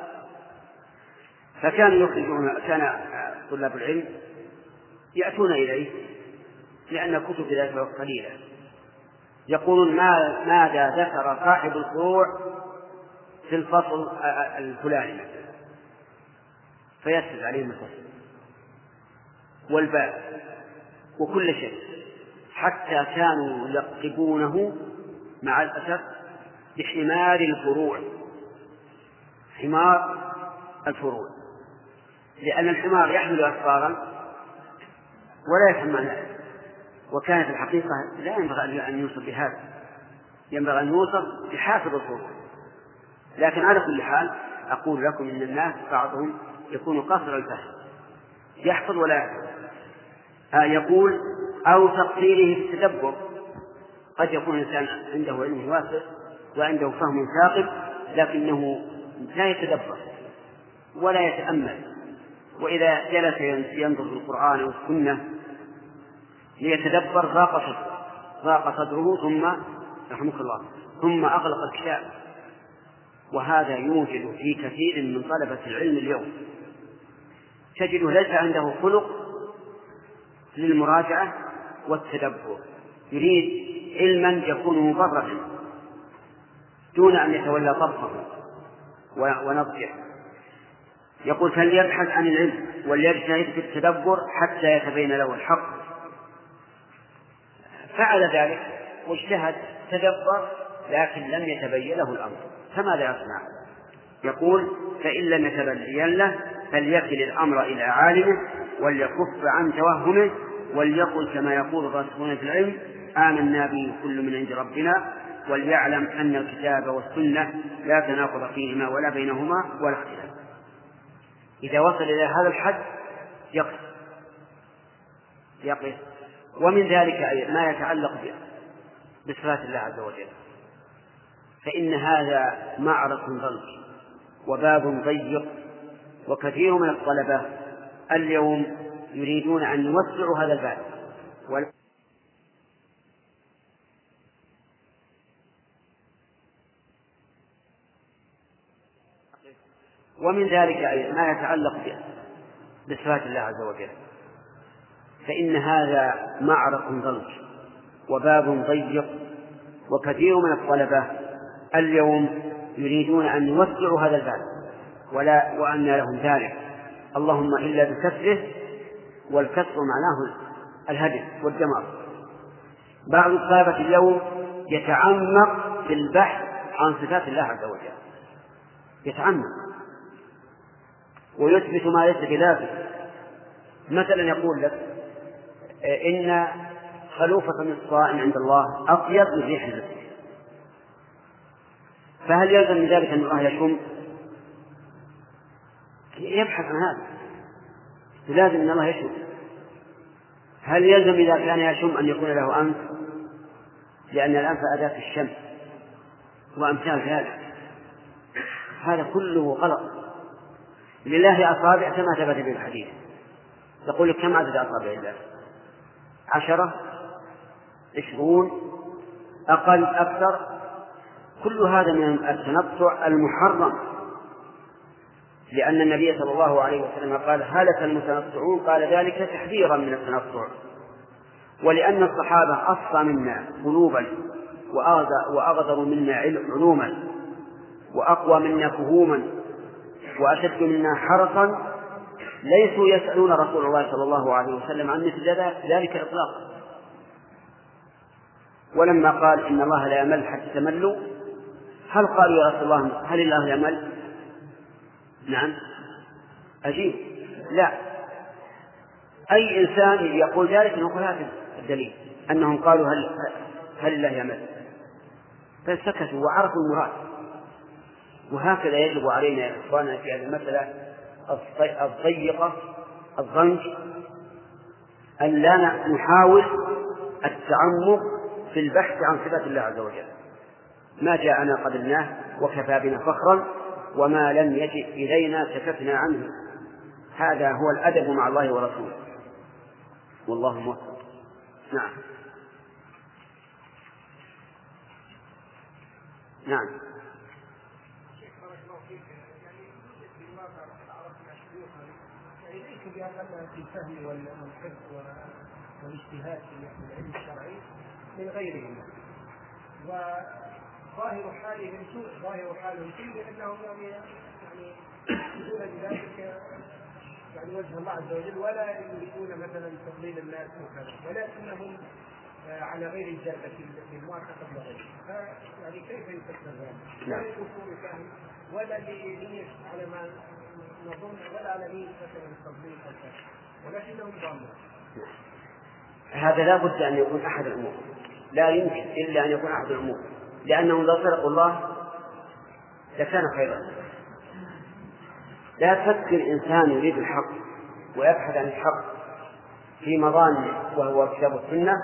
Speaker 2: كان طلاب العلم يأتون إليه لأن كتب ذلك قليلة، يقولون: ماذا ذكر صاحب الفروع في الفصل الفلاني مثلا، فيسرد عليهم الفصل والباب وكل شيء، حتى كانوا يلقبونه مع الأسف بحمار الفروع، حمار الفروع، لأن الحمار يحمل أسفارا ولا يفهم معناه. وكان في الحقيقة لا ينبغي أن يوصف بهذا، ينبغي أن يوصف بحافظ الفروع. لكن على كل حال أقول لكم إن الناس بعضهم يكون قاصر الفهم، يحفظ ولا يحفظ. يقول: أو تقصيره في التدبر. قد يكون الإنسان عنده علم واسع وعنده فهم ثاقب، لكنه لا يتدبر ولا يتأمل، وإذا جلس ينظر في القرآن والسنة ليتدبر ضاق صدره ثم رحمك الله ثم أغلق الكتاب. وهذا يوجد في كثير من طلبة العلم اليوم، تجده ليس عنده خلق للمراجعة والتدبر، يريد علما يكون مبررا دون أن يتولى طبقه ونضجه. يقول: فليبحث عن العلم وليجتهد في التدبر حتى يتبين له الحق. فعل ذلك واجتهد تدبر، لكن لم يتبين له الأمر، فماذا يصنع؟ يقول فإن لم يتبين له فليكل الأمر إلى عالمه وليكف عن توهمه وليقل كما يقول الراسخون في العلم آمنا به كل من عند ربنا وليعلم أن الكتاب والسنة لا تناقض فيهما ولا بينهما ولا اختلاف. إذا وصل إلى هذا الحد يقف. ومن ذلك ما يتعلق بصفات الله عز وجل، فإن هذا معرض ضلق وباب ضيق، وكثير من الطلبة اليوم يريدون أن يوسعوا هذا الباب ومن ذلك ما يتعلق بصفات الله عز وجل، فإن هذا معرض ضلق وباب ضيق، وكثير من الطلبة اليوم يريدون أن يوسعوا هذا الباب وأن لهم ذلك، اللهم إلا بكسره، والكسر معناه الهدم والدمار. بعض الطلبة اليوم يتعمق في البحث عن صفات الله عز وجل، يتعمق ويثبت ما ليس بذاته. مثلا يقول لك إن خلوفة من الصائم عند الله أطيب من ريح المسك، فهل يلزم من ذلك أن الله يشم؟ يبحث عن هذا، لازم أن الله يشم. هل يلزم إذا كان يشم أن يكون له أنف؟ لأن الأنف أداة الشم وأمثال ذلك. هذا كله غلط. لله أصابع كما ثبت به الحديث. يقول لك كم عدد أصابع الله؟ 10 20 أقل أكثر؟ كل هذا من التنطع المحرم، لأن النبي صلى الله عليه وسلم قال هلك المتنطعون، قال ذلك تحذيرا من التنطع. ولأن الصحابة أصفى منا قلوبا وأغدر منا علوما وأقوى منا فهوما وأشد منا حرصا، ليسوا يسألون رسول الله صلى الله عليه وسلم عن مثل ذلك إطلاقا. ولما قال إن الله لا يمل حتى تملوا، هل قالوا يا رسول الله هل الله يمل؟ نعم أجيب لا. أي إنسان يقول ذلك نقول هذا الدليل أنهم قالوا هل الله يمل، فسكتوا وعرفوا المراد. وهكذا يجب علينا يا إخواننا في هذه المسألة الضيقة الضنك أن لا نحاول التعمق في البحث عن صفات الله عز وجل. ما جاءنا قبلناه وكفى بنا فخرا، وما لم يجئ إلينا كففنا عنه. هذا هو الأدب مع الله ورسوله، والله موفق. نعم نعم.
Speaker 4: في الفهم والحفظ والاجتهاد في العلم الشرعي من غيرهم، وظاهر حالهم سوء، ظاهر حالهم سوء لأنهم يعني يريدون بذلك يعني وجه الله عز وجل، ولا يريدون مثلا تضليل الناس وكذا، ولكنهم على غير الجادة في الموافقة لغيره. يعني كيف يفسر ذلك؟ لا يكون فهم ولا لنية على ما نظن، ولا على نية مثلا التضليل أو كذا، ولكنهم ضالون.
Speaker 2: هذا لا بد أن يكون أحد الأمور، لا يمكن إلا أن يكون أحد الأمور، لأنهم لو صدقوا الله لكان خيرا. لا تفكر إنسان يريد الحق ويبحث عن الحق في مظانه وهو كتاب السنة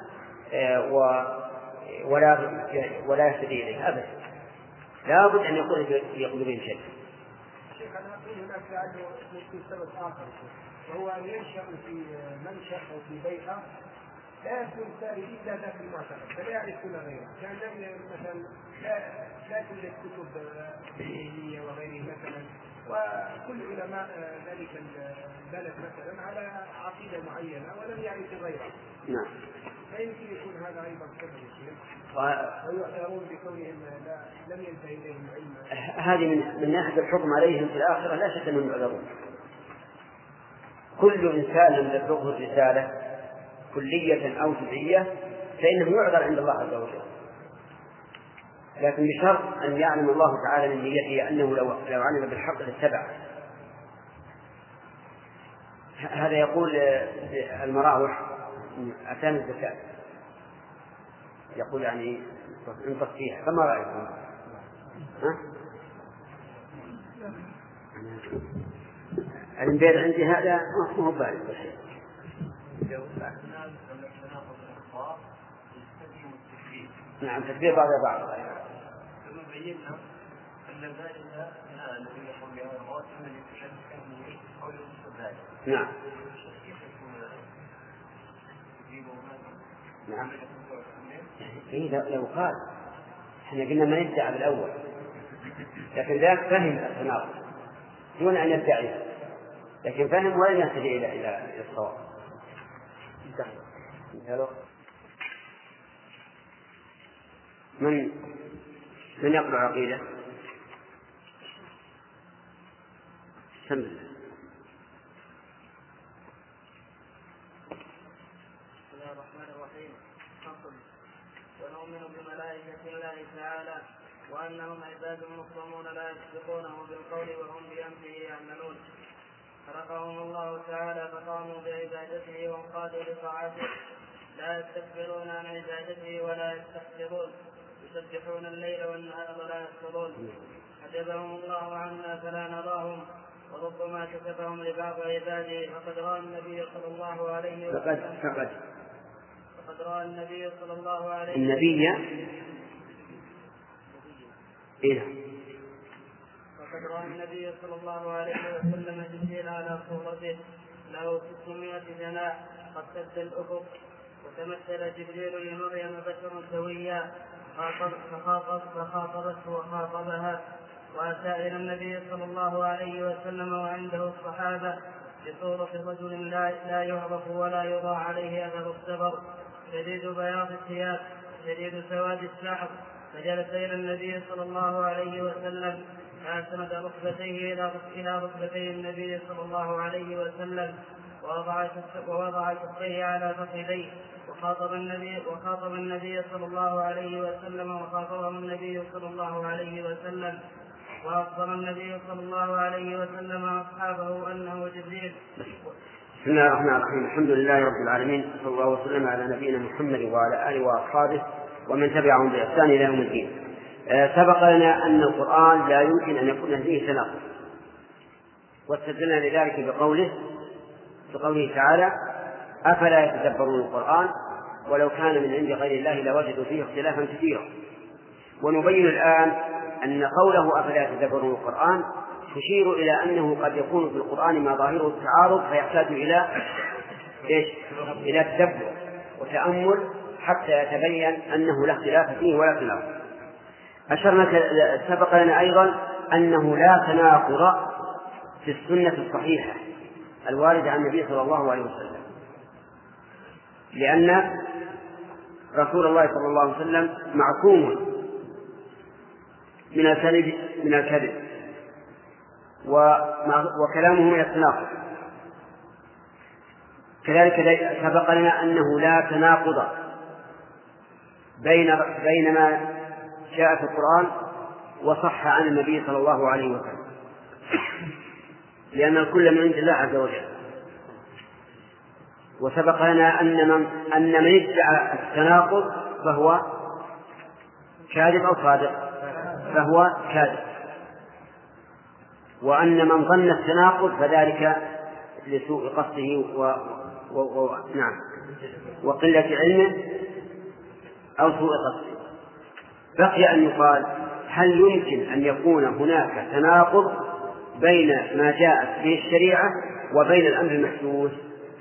Speaker 2: ولا يهتدي إليه أبدا. لا بد أن يكون في قلوبهم شيء.
Speaker 4: شيخ أنا أقول هناك لأنه في سبب آخر، وهو أن ينشأ في منشأ أو في بيئة لا يكون سائل إلا ذاك المعتقد، فلا يعرفون غيره. كان مثلا لا توجد كتب دينية وغيره مثلا، وكل علماء ذلك البلد مثلا على عقيدة معينة ولم يعرف غيره.
Speaker 2: نعم.
Speaker 4: فيمكن يكون هذا أيضا سبب ويعتبرون بكونهم لم ينتهي إليهم العلم.
Speaker 2: هذه من ناحية الحكم عليهم في الآخرة لا شك أنهم يعذرون. كل إنسان لم تبلغه الرسالة كلية أو جزئية فإنه يعذر عند الله عز وجل. لكن بشرط أن يعلم الله تعالى من نيته أنه لو علم بالحق لاتبعه. هذا يقول المراوح أتان الزكاة، يقول يعني انطق فيها، فما رأيكم؟ الانبياء عندي هذا ما هو بارد. نعم تكبير بعض بعض.
Speaker 3: ثم بينا أن ذلك الذي يقول بها الرواة أن يتشبه أو يوصف ذلك.
Speaker 2: نعم. نعم. إيه لو قال إحنا قلنا ما يدعي بالأول، لكن ذاك فهم التناقض دون أن يدعي، لكن فهم ولن يهتدي إلى الصواب. من يقرأ عقيدة؟ سم.
Speaker 5: بسم الله الرحمن الرحيم. فصل. ونؤمن بملائكة الله تعالى وأنهم عباد مكرمون لا يسبقونه بالقول وهم بأمره يعملون. خلقهم الله تعالى فقاموا بعبادته وانقادوا لطاعته، لا يستكبرون عن عبادته ولا يستحسرون، يسبحون الليل والنهار ولا يفطرون. حجبهم الله عنا فلا نراهم، وربما كتبهم لبعض عباده. فقد رأى النبي صلى الله عليه وسلم فقد رأى النبي صلى الله عليه وسلم
Speaker 2: النبي
Speaker 5: فقد رأى النبي صلى الله عليه وسلم جبريل على صورته له 600 جناح قد سد الأفق، وتمثل جبريل لمريم بشرا سويا فخاطبته وخاطبها، وأتى إلى النبي صلى الله عليه وسلم وعنده الصحابة بصورة رجل لا يعرف ولا يرى عليه أثر السفر، شديد بياض الثياب شديد سواد الشعر، فجلس إلى النبي صلى الله عليه وسلم فأسند ركبتيه إلى ركبتي النبي صلى الله عليه وسلم ووضع كفيه على فخذيه وخاطب النبي صلى الله عليه وسلم وخاطبه النبي صلى الله عليه وسلم، وأخبر النبي صلى الله عليه وسلم أصحابه أنه جبريل.
Speaker 2: بسم الله الرحمن الرحيم. الحمد لله رب العالمين، صلى الله وسلم على نبينا محمد وعلى آله وأصحابه ومن تبعهم بإحسان إلى يوم الدين. سبق لنا أن القرآن لا يمكن أن يكون فيه تناقض، واستدلنا لذلك بقوله تعالى: أفلا يتدبرون القرآن ولو كان من عند غير الله لوجدوا فيه اختلافا كثيرا. ونبين الآن أن قوله أفلا يتدبرون القرآن تشير إلى أنه قد يكون في القرآن ما ظاهره التعارض فيحتاج إلى تدبر وتأمل حتى يتبين أنه لا اختلاف فيه ولا تناقض. سبق لنا أيضا أنه لا تناقض في السنة الصحيحة الواردة عن النبي صلى الله عليه وسلم، لأن رسول الله صلى الله عليه وسلم معصوم من الكذب وكلامه من التناقض. كذلك سبق لنا أنه لا تناقض بين ما جاء في القرآن وصح عن النبي صلى الله عليه وسلم، لأن الكل من عند الله عز وجل. وسبق لنا أن من ادعى التناقض فهو كاذب أو صادق، فهو كاذب، وأن من ظن التناقض فذلك لسوء قصده وقلة علمه أو سوء قصده. بقي أن يقال: هل يمكن أن يكون هناك تناقض بين ما جاءت به الشريعة وبين الأمر المحسوس؟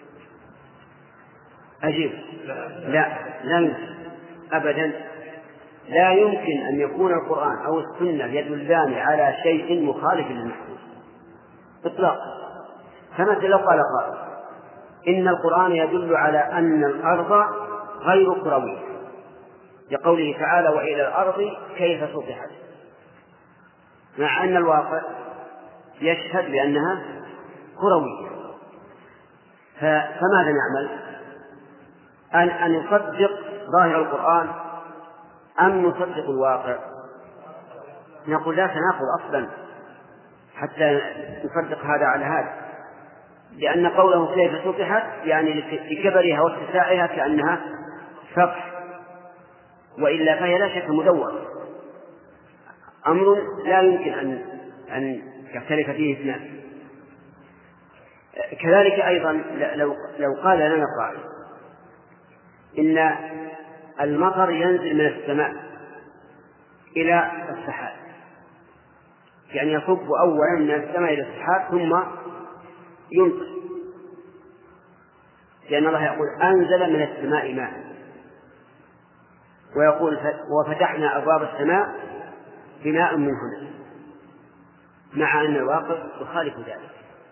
Speaker 2: أجيب: لا يمكن أبدا. لا يمكن أن يكون القرآن أو السنة يدلان على شيء مخالف للمحسوس إطلاقا. فمثل لو قال قائل: إن القرآن يدل على أن الأرض غير كروية، لقوله تعالى: وإلى الأرض كيف سطحت، مع أن الواقع يشهد بأنها كروية. فماذا نعمل؟ أن نصدق ظاهر القرآن أم نصدق الواقع؟ نقول لا تناقض أصلا حتى نفرق هذا على هذا، لأن قوله كيف سطحت يعني لكبرها واتساعها كأنها سطح، وإلا فهي لا شك مدور، أمر لا يمكن أن يختلف فيه اثنان. كذلك أيضا لو قال لنا قائل إن المطر ينزل من السماء إلى السحاب، يعني يصب أولا من السماء إلى السحاب ثم يمطر، لأن الله يقول أنزل من السماء ماء، ويقول وفتحنا أبواب السماء بماء من هنا، مع أن الواقع يخالف ذلك.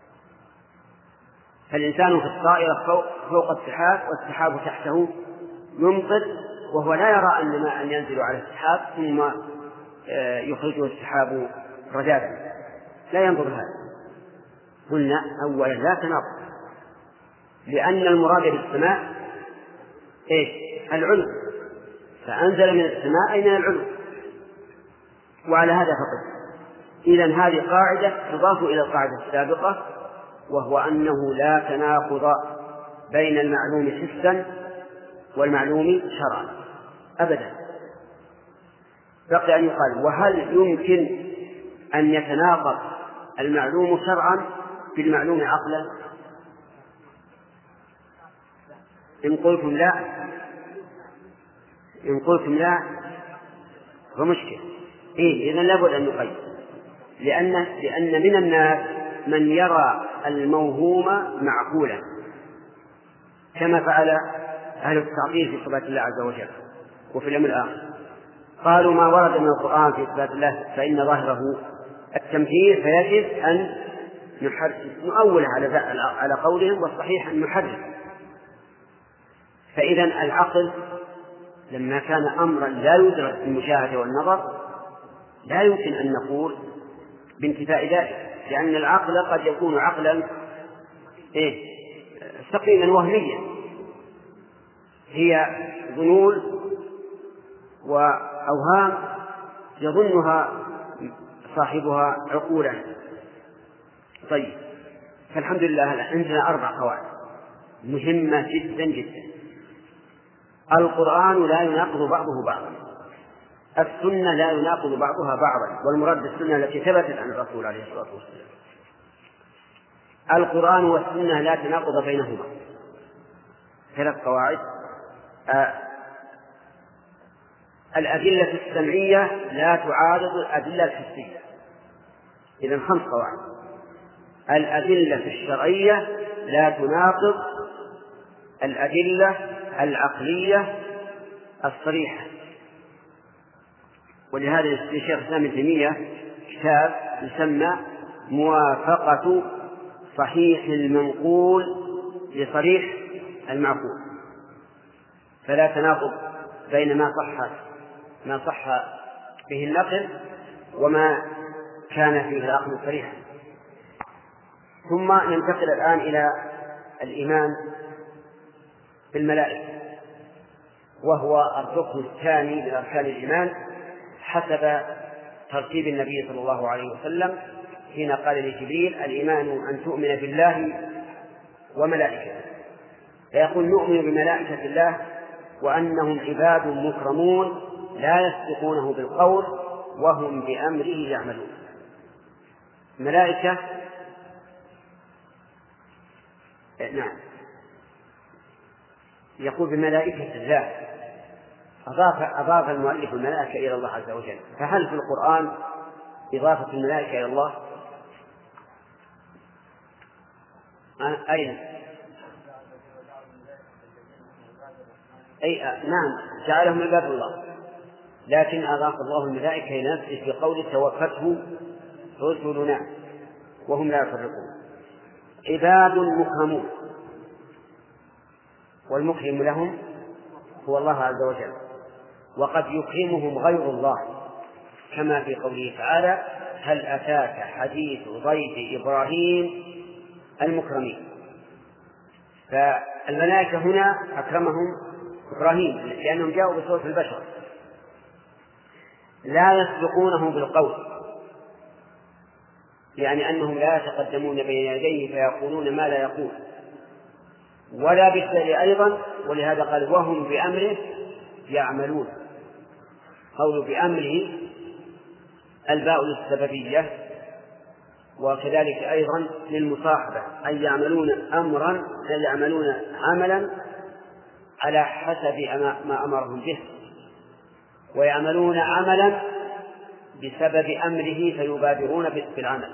Speaker 2: فالإنسان في الطائرة فوق السحاب والسحاب تحته يمطر، وهو لا يرى أن ماء ينزل على السحاب ثم يخرجه السحاب رذاذا، لا ينظر هذا. قلنا أولا لا تناقض، لأن المراد بالسماء العلو، فأنزل من السماء أي من العلو، وعلى هذا فقط. إذن هذه قاعدة تضاف إلى القاعدة السابقة، وهو أنه لا تناقض بين المعلوم حسا والمعلوم شرعا أبدا. بقي أن يقال وهل يمكن أن يتناقض المعلوم شرعا بالمعلوم عقلا؟ إن قلتم لا فمشكل. إذن لابد أن نقيد، لأن من الناس من يرى الموهوم معقولا، كما فعل أهل التعطيل في صفات الله عز وجل وفي اليوم الآخر. قالوا ما ورد من القرآن في صفات الله فإن ظاهره التمثيل، فيجب أن نؤول على قولهم، والصحيح أن نحرف. فإذا العقل لما كان أمرا لا يدرك بالمشاهدة والنظر لا يمكن أن نقول بانتفاء ذلك، لأن العقل قد يكون عقلا سقيما وهميا، هي ظنون وأوهام يظنها صاحبها عقولا. طيب، فالحمد لله عندنا 4 قواعد مهمة جدا جدا. القرآن لا يناقض بعضه بعضا، السنة لا يناقض بعضها بعضا، والمراد بالسنة التي ثبتت عن الرسول عليه الصلاة والسلام. القرآن والسنة لا تناقض بينهما. 3 قواعد. الأدلة السمعية لا تعارض الأدلة الحسية. إذن 5 قواعد. الأدلة الشرعية لا تناقض الأدلة العقلية الصريحة. ولهذا الشيخ الإسلام ابن تيمية كتاب يسمى موافقة صحيح المنقول لصريح المعقول. فلا تناقض بين ما صح به النقل وما كان فيه العقل صريحا. ثم ننتقل الآن إلى الإيمان بالملائكة، وهو الركن الثاني من أركان الإيمان حسب ترتيب النبي صلى الله عليه وسلم حين قال لجبريل الإيمان أن تؤمن بالله وملائكته، فيقول نؤمن بملائكة الله وأنهم عباد مكرمون لا يسبقونه بالقول وهم بأمره يعملون. ملائكة نعم، يقول بملائكة الله، أضاف المؤلف الملائكة إلى الله عز وجل. فهل في القرآن إضافة الملائكة إلى الله؟ أين؟ نعم، جعلهم عباد الله، لكن أضاف الله الملائكة إلى نفسه في قوله توفته رسلنا وهم لا يفرقون. عباد مكرمون، والمكرم لهم هو الله عز وجل، وقد يكرمهم غير الله كما في قوله تعالى هل أتاك حديث ضيف إبراهيم المكرمين. فالملائكة هنا أكرمهم إبراهيم لأنهم جاءوا بصوت البشر. لا يسبقونه بالقول، يعني أنهم لا يتقدمون بين يديه فيقولون ما لا يقول، ولا بالفعل أيضا. ولهذا قال وهم بأمره يعملون. قول بأمره الباء للسببية، وكذلك أيضا للمصاحبة، أي يعملون أمرا، أي يعملون عملا على حسب ما أمرهم به، ويعملون عملا بسبب أمره فيبادرون بالعمل.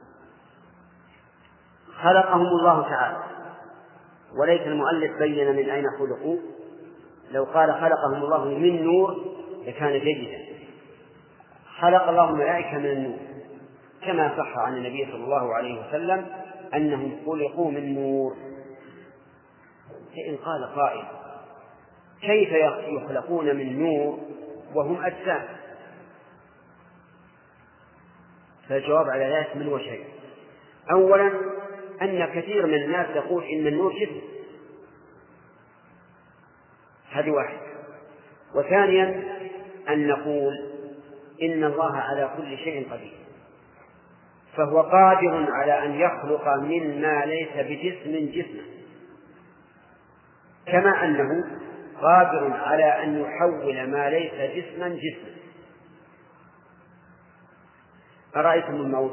Speaker 2: خلقهم الله تعالى، وليس المؤلف بين من أين خلقوا. لو قال خلقهم الله من نور لكان جيدا. خلق الله الملائكة من النور، كما صح عن النبي صلى الله عليه وسلم أنهم خلقوا من نور. فإن قال قائل كيف يخلقون من نور وهم أجسام؟ فالجواب على ذلك من وجهين. أولا أن كثير من الناس يقول إن النور جسم، هذه واحد. وثانيا أن نقول إن الله على كل شيء قدير، فهو قادر على أن يخلق مما ليس بجسم جسما، كما أنه قادر على أن يحول ما ليس جسما جسما. أرأيتم الموت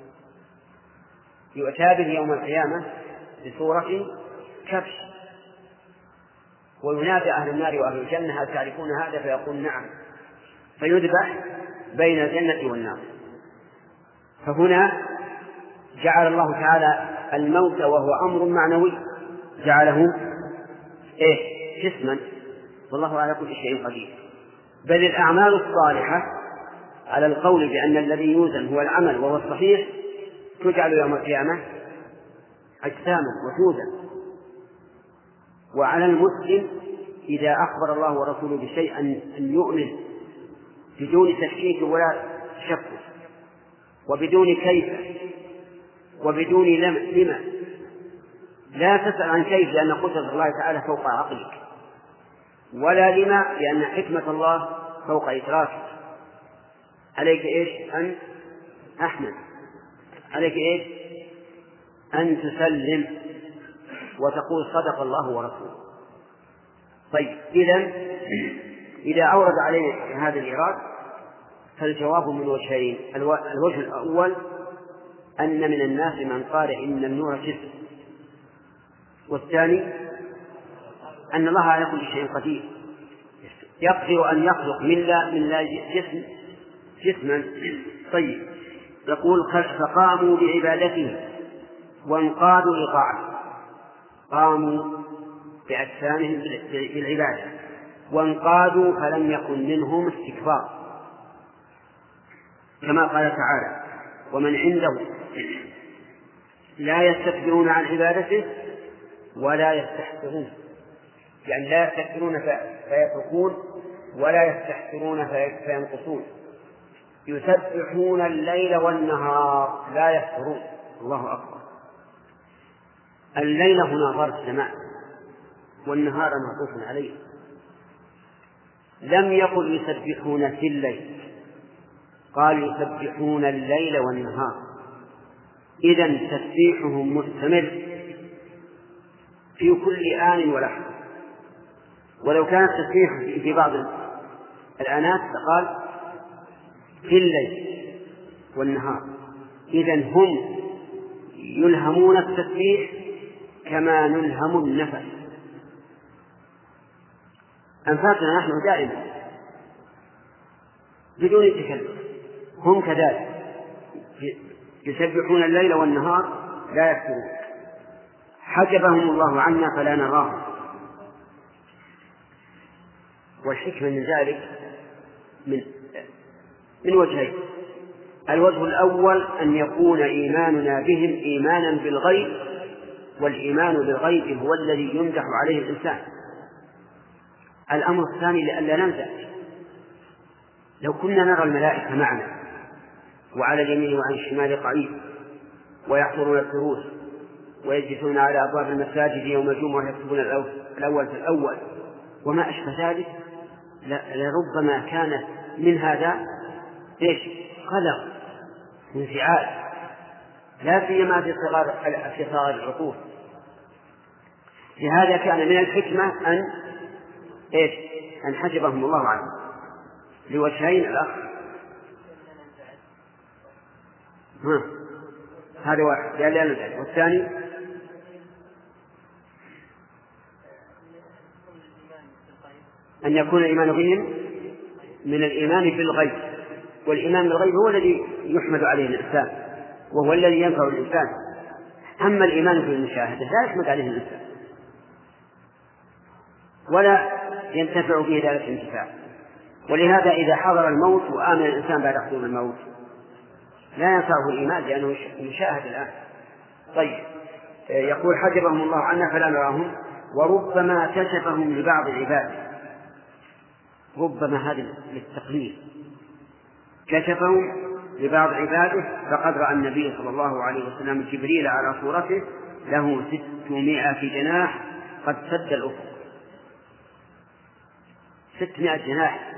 Speaker 2: يؤتى به يوم القيامة بصورة كبش، وينادى أهل النار وأهل الجنة هل تعرفون هذا؟ فيقول نعم، فيذبح بين الجنة والنار. فهنا جعل الله تعالى الموت وهو أمر معنوي جعله جسما، والله على كل شيء قدير. بل الأعمال الصالحة على القول بأن الذي يوزن هو العمل وهو الصحيح تجعل يوم القيامة أجساما وتوزن. وعلى المسلم إذا أخبر الله ورسوله بشيء أن يؤمن بدون تشكيك ولا تشكك، وبدون كيف، وبدون لما. لا تسأل عن كيف لأن قدرة الله تعالى فوق عقلك، ولا لما لأن حكمة الله فوق إدراكك. عليك أن أحمد، عليك أن تسلم وتقول صدق الله ورسوله. طيب، إذا أورد علينا هذا الإيراد فالجواب من وجهين. الوجه الأول أن من الناس من قال إن النور جسم، والثاني أن الله على كل شيء قدير، يقدر أن يخلق من لا جسم جسما. طيب، يقول فقاموا بعبادته وانقادوا لطاعته. قاموا بأجسامهم بالعبادة وانقادوا فلم يكن منهم استكبار، كما قال تعالى ومن عنده لا يستكبرون عن عبادته ولا يستحسرون، يعني لا يستكبرون فيتركون ولا يستحسرون فينقصون، يسبحون الليل والنهار لا يفترون. الله أكبر. الليل هنا ظرف زمان والنهار معطوف عليه. لم يقل يسبحون في الليل، قال يسبحون الليل والنهار. إذن تسبيحهم مستمر في كل آن ولحظة. ولو كان التسبيح في بعض الآنات فقال في الليل والنهار. إذن هم يلهمون التسبيح كما نلهم النفس. أنفاسنا نحن دائما بدون تكلف، هم كذلك يسبحون الليل والنهار لا يفترون. حجبهم الله عنا فلا نراهم. والحكمة من ذلك من وجهين. الوجه الأول أن يكون إيماننا بهم إيمانا بالغيب، والإيمان بالغيب هو الذي يمدح عليه الإنسان. الأمر الثاني لئلا ننسى، لو كنا نرى الملائكة معنا وعلى اليمين وعن الشمال قعيد ويحضرون الدروس ويجلسون على أبواب المساجد يوم الجمعة يكتبون الأول في الأول وما أشبه ذلك، لربما كانت من هذا إيش؟ قلق، انفعال، لا سيما في صغار العقول. لهذا كان من الحكمة أن حجبهم الله عنه لوجهين. الأخ هذا واحد قال لا نزعج، والثاني أن يكون الإيمان بهم من الإيمان بالغيب، والإيمان بالغيب هو الذي يحمد عليه الإنسان وهو الذي ينفع الإنسان. أما الإيمان بالمشاهدة لا يحمد عليه الإنسان ولا ينتفع به ذلك الانتفاع. ولهذا إذا حضر الموت وآمن الإنسان بعد حضور الموت لا ينفعه الإيمان لأنه يشاهد الآن. طيب، يقول حجبهم الله عنا فلا نراهم، وربما كشفهم لبعض العباد. ربما هذا للتقليل، كشفهم لبعض عباده، فقد رأى النبي صلى الله عليه وسلم جبريل على صورته له 600 جناح قد سد الأفق. 600 جناح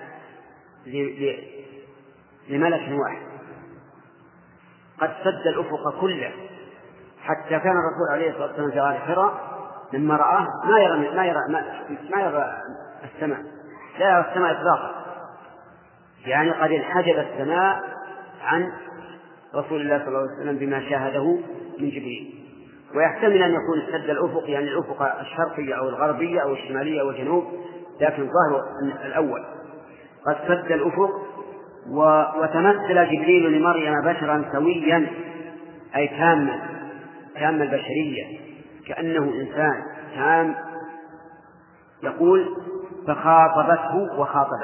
Speaker 2: لملك واحد قد سد الأفق كله، حتى كان الرسول عليه الصلاة والسلام في غار حراء لما رآه ما يرى السماء، لا يرى السماء إطلاقا، يعني قد انحجب السماء عن رسول الله صلى الله عليه وسلم بما شاهده من جبريل. ويحتمل أن يكون سد الأفق يعني الأفق الشرقية أو الغربية أو الشمالية أو الجنوب، لكن ظاهر الأول قد سد الأفق. وتمثل جبريل لمريم بشرا سويا أي تام البشرية، كأنه إنسان تام. يقول فخاطبته وخاطبه،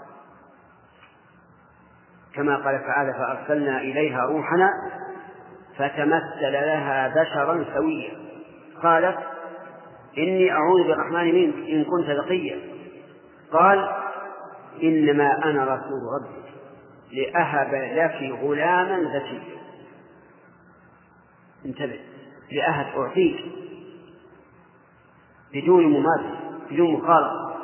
Speaker 2: كما قال تعالى فأرسلنا إليها روحنا فتمثل لها بشرا سويا قالت إني أعوذ بالرحمن منك إن كنت تقيا. قال إنما أنا رسول ربك لأهب لك غلاما زكيا. انتبه، لأهب أعطيك بدون مماثل بدون مخالطة.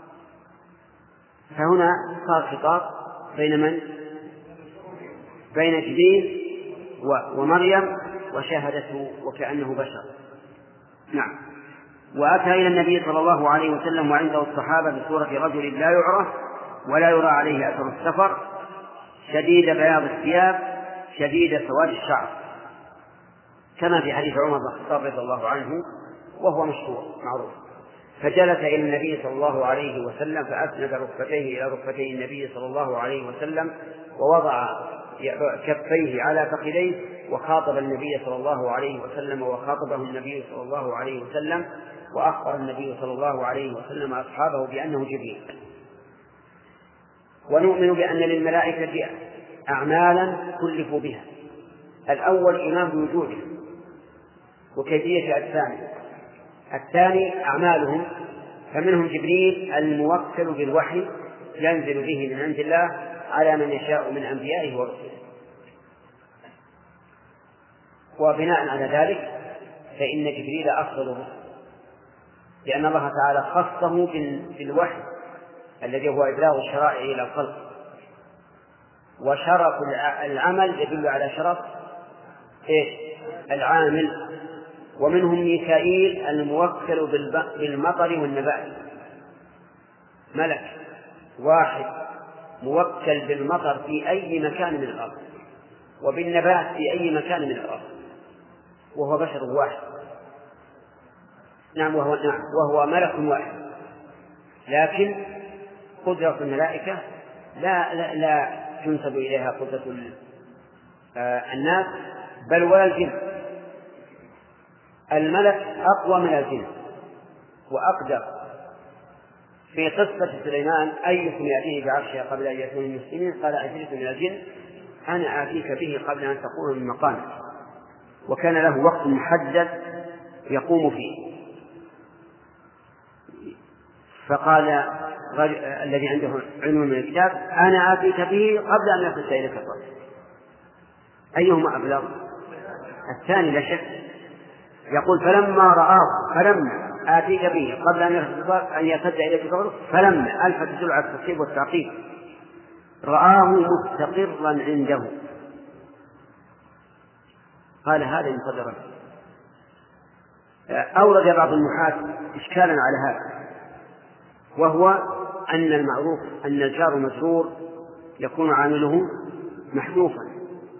Speaker 2: فهنا صار خطاب بين من؟ بين جبريل ومريم وشاهدته وكأنه بشر. نعم. وأتى إلى النبي صلى الله عليه وسلم وعنده الصحابة بصورة رجل لا يعرف ولا يرى عليه أثر السفر، شديد بياض الثياب شديد سواد الشعر، كما في حديث عمر بن الخطاب رضي الله عنه وهو مشهور معروف. فجلس إلى النبي صلى الله عليه وسلم فأسند ركبتيه إلى ركبتي النبي صلى الله عليه وسلم ووضع كفيه على فخذيه وخاطب النبي صلى الله عليه وسلم وخاطبه النبي صلى الله عليه وسلم، وأخبر النبي صلى الله عليه وسلم أصحابه بأنه جبريل. ونؤمن بأن للملائكة أعمالا كلفوا بها. الأول إيمان بوجوده وكيفية أجسامه، الثاني أعمالهم، فمنهم جبريل الموكل بالوحي ينزل به من عند الله على من يشاء من أنبيائه ورسله. وبناء على ذلك فإن جبريل أفضل الرسل، لأن الله تعالى خصه بالوحي الذي هو إبلاغ الشرائع إلى الخلق. وشرف العمل يدل على شرف العامل. ومنهم ميكائيل الموكل بالمطر والنبات، ملك واحد موكل بالمطر في أي مكان من الأرض وبالنبات في أي مكان من الأرض، وهو بشر واحد. نعم وهو ملك واحد، لكن قدرة الملائكة لا تنسب إليها قدرة الناس بل ولا الجن. الملك أقوى من الجن وأقدر. في قصة سليمان أيكم يأتيه بعرشها قبل أن يكون المسلمين قال عفريت من الجن أنا آتيك به قبل أن تقوم من مقامك. وكان له وقت محدد يقوم فيه. فقال الذي عنده علم من الكتاب أنا آتيك به قبل أن يصل إليك الرجل. أيهما أبلغ؟ الثاني لا شك. يقول فلما آتيك به قبل أن يصل إليك الرجل، فلما ألف تدل على الترتيب والتعقيب. رآه مستقرا عنده، قال هذا ينتظر. أورد بعض النحاة إشكالا على هذا، وهو أن المعروف أن الجار مجرور يكون عامله محذوفا،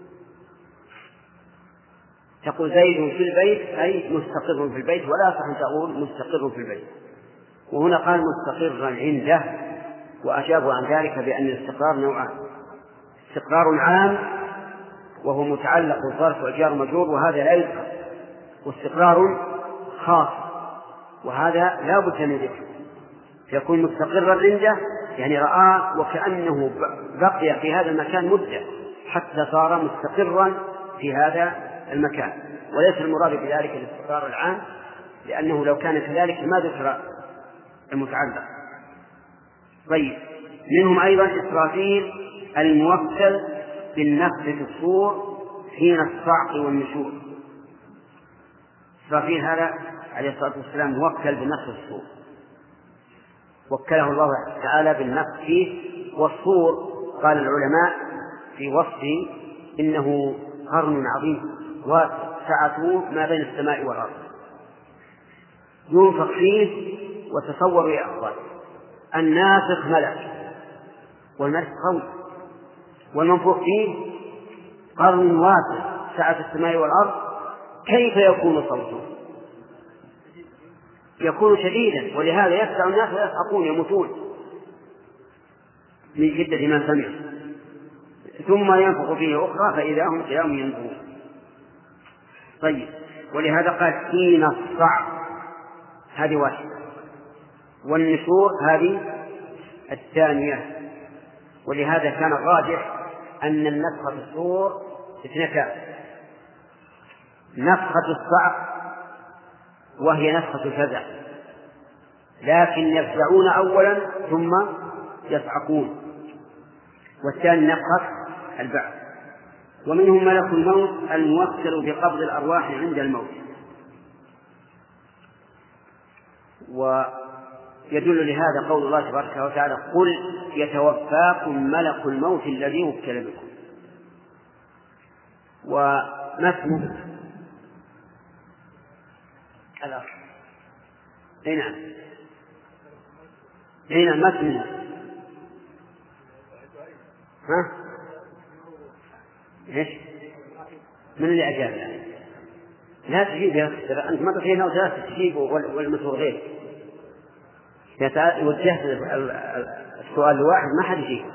Speaker 2: تقول زيد في البيت أي مستقر في البيت، ولا صح أن تقول مستقر في البيت. وهنا قال مستقرا عنده، وأجابوا عن ذلك بأن الاستقرار نوعان: استقرار عام وهو متعلق بالظرف والجار مجرور وهذا لا يذكر، واستقرار خاص وهذا لا بد من ذكره. يكون مستقرا عنده يعني رآه وكأنه بقي في هذا المكان مدة حتى صار مستقرا في هذا المكان، وليس المراد بذلك الاستقرار العام، لأنه لو كان كذلك ما ذكر المتعلق. طيب، منهم أيضا إسرافيل الموكل بالنفخ في الصور حين الصعق والنشور. إسرافيل هذا عليه الصلاة والسلام موكل بالنفخ في الصور، وكله الله تعالى بالنفخ فيه. والصور قال العلماء في وصفه إنه قرن عظيم وسعته ما بين السماء والأرض، ينفخ فيه. وتصوروا يا أخوان، النافخ ملك والملك قوي، والمنفوخ فيه قرن واسع سعة السماء والأرض، كيف يكون صوته؟ يكون شديدا، ولهذا يفزع الناس ويسحقون يموتون من شدة ما سمعوا، ثم ينفخ فيه أخرى فإذا هم قيام ينظرون. طيب، ولهذا قال حين الصعق، هذه واحدة، والنشور هذه الثانية. ولهذا كان الراجح أن النفخة في الصور اثنتان: نفخة الصعق وهي نفخة الفزع، لكن يفزعون أولا ثم يصعقون، والثاني نفخة البعث. ومنهم ملك الموت الموكل بقبض الأرواح عند الموت. ويدل لهذا قول الله تبارك وتعالى: قل يتوفاكم ملك الموت الذي وكل بكم. وما اسمه هنا ما اسمه ايش؟ من اللي أجاب؟ لا تجيب يا أخي، أنت ما تخيلنا وثلاثة تجيب والمسؤول غير. وجهت السؤال الواحد ما حد يجيب.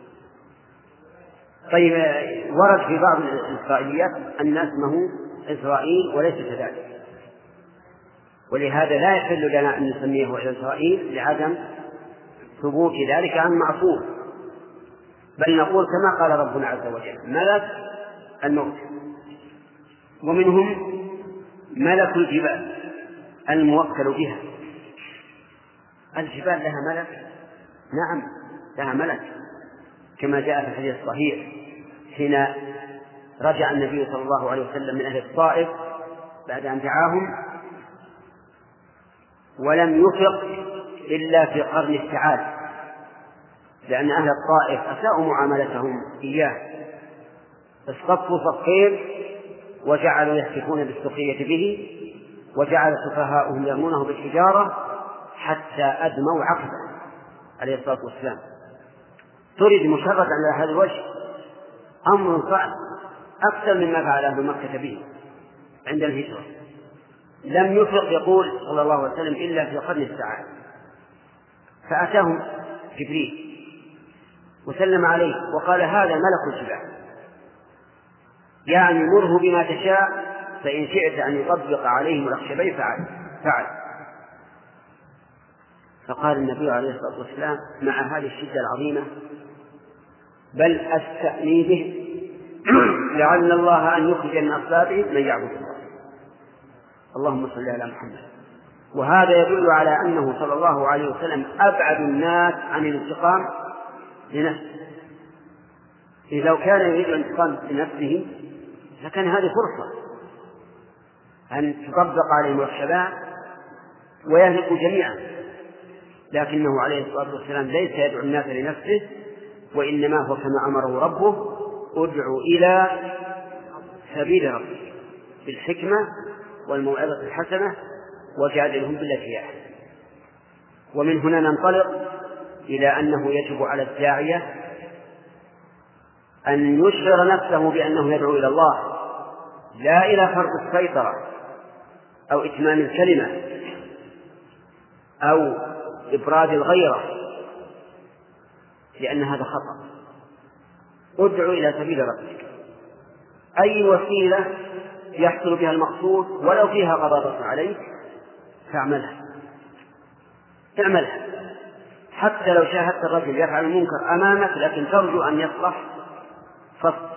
Speaker 2: طيب، ورد في بعض الإسرائيليات أن اسمه إسرائيل وليس كذلك، ولهذا لا يحل لنا أن نسميه إسرائيل لعدم ثبوت ذلك عن معصوم، بل نقول كما قال ربنا عز وجل: ملك الموت. ومنهم ملك الجبال الموكل بها. الجبال لها ملك؟ نعم لها ملك، كما جاء في الحديث الصحيح حين رجع النبي صلى الله عليه وسلم من أهل الطائف بعد أن دعاهم، ولم يفق إلا في قرن السعاد، لأن أهل الطائف أساءوا معاملتهم إياه، اصطفوا صفين وجعلوا يحتفون بالسخرية به، وجعل سفهاؤهم يرمونه بالحجارة حتى أدموا عقبه عليه الصلاة والسلام. تريد مشرد على هذا الوجه، أمر صعب أكثر مما فعل أهل مكة به عند الهجرة. لم يفرق يقول صلى الله عليه وسلم إلا في قرن الساعة، فأتاهم جبريل وسلم عليه وقال: هذا ملك الجبال، يعني مره بما تشاء، فإن شئت أن يطبق عليهم الأخشبين فعل. فقال النبي عليه الصلاة والسلام مع هذه الشدة العظيمة: بل أستأني به لعل الله أن يخرج من أصلابهم من يعبد الله. اللهم صل على محمد. وهذا يدل على أنه صلى الله عليه وسلم أبعد الناس عن الانتقام لنفسه. إذ لو كان يريد الانتقام لنفسه لكان هذه فرصة أن تطبق عليهم الشباب ويهلكوا جميعا، لكنه عليه الصلاة والسلام ليس يدعو الناس لنفسه وإنما هو كما أمره ربه: ادع إلى سبيل ربك بالحكمة والموعظة الحسنة وجادلهم بالتي هي أحسن. ومن هنا ننطلق إلى أنه يجب على الداعية أن يشعر نفسه بأنه يدعو إلى الله، لا إلى فرض السيطرة أو إتمام الكلمة أو إبراز الغيرة، لأن هذا خطأ. ادعو إلى سبيل ربك، أي وسيلة يحصل بها المقصود ولو فيها غضاضة عليك فاعملها، حتى لو شاهدت الرجل يفعل المنكر أمامك لكن ترجو أن يصلح فاصبر،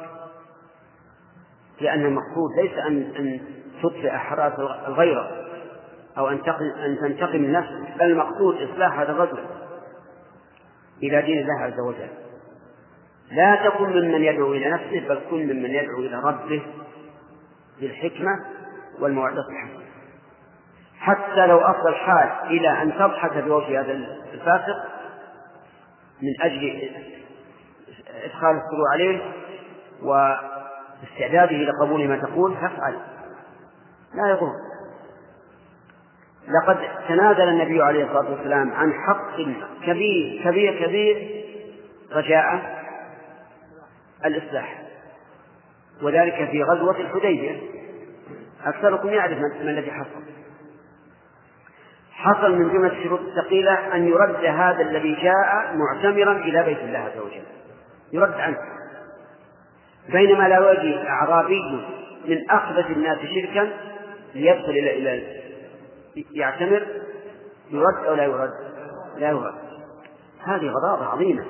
Speaker 2: لأن المقصود ليس أن تطفئ حرارة الغيرة أو أن تنتقم من نفسك، بل المقصود إصلاح هذا الرجل إلى دين الله عز وجل. لا تكن ممن يدعو إلى نفسه، بل كن ممن يدعو إلى ربه بالحكمة والموعظة الحسنة، حتى لو أفضى الحال إلى أن تضحك بوجه هذا الفاسق من أجل إدخال السرور عليه واستعداده لقبول ما تقول، فافعل، لا يضر. لقد تنازل النبي عليه الصلاة والسلام عن حق كبير كبير كبير رجاء الإصلاح، وذلك في غزوة الحديبية. أكثركم يعرف ما الذي حصل من جملة الشروط الثقيلة أن يرد هذا الذي جاء معتمرا إلى بيت الله عز وجل، يرد عنه، بينما لا يجي أعرابي من أخبث الناس شركا ليدخل إلى يعتمر، يرد أو لا يرد؟ لا يرد. هذه غضاضة عظيمة.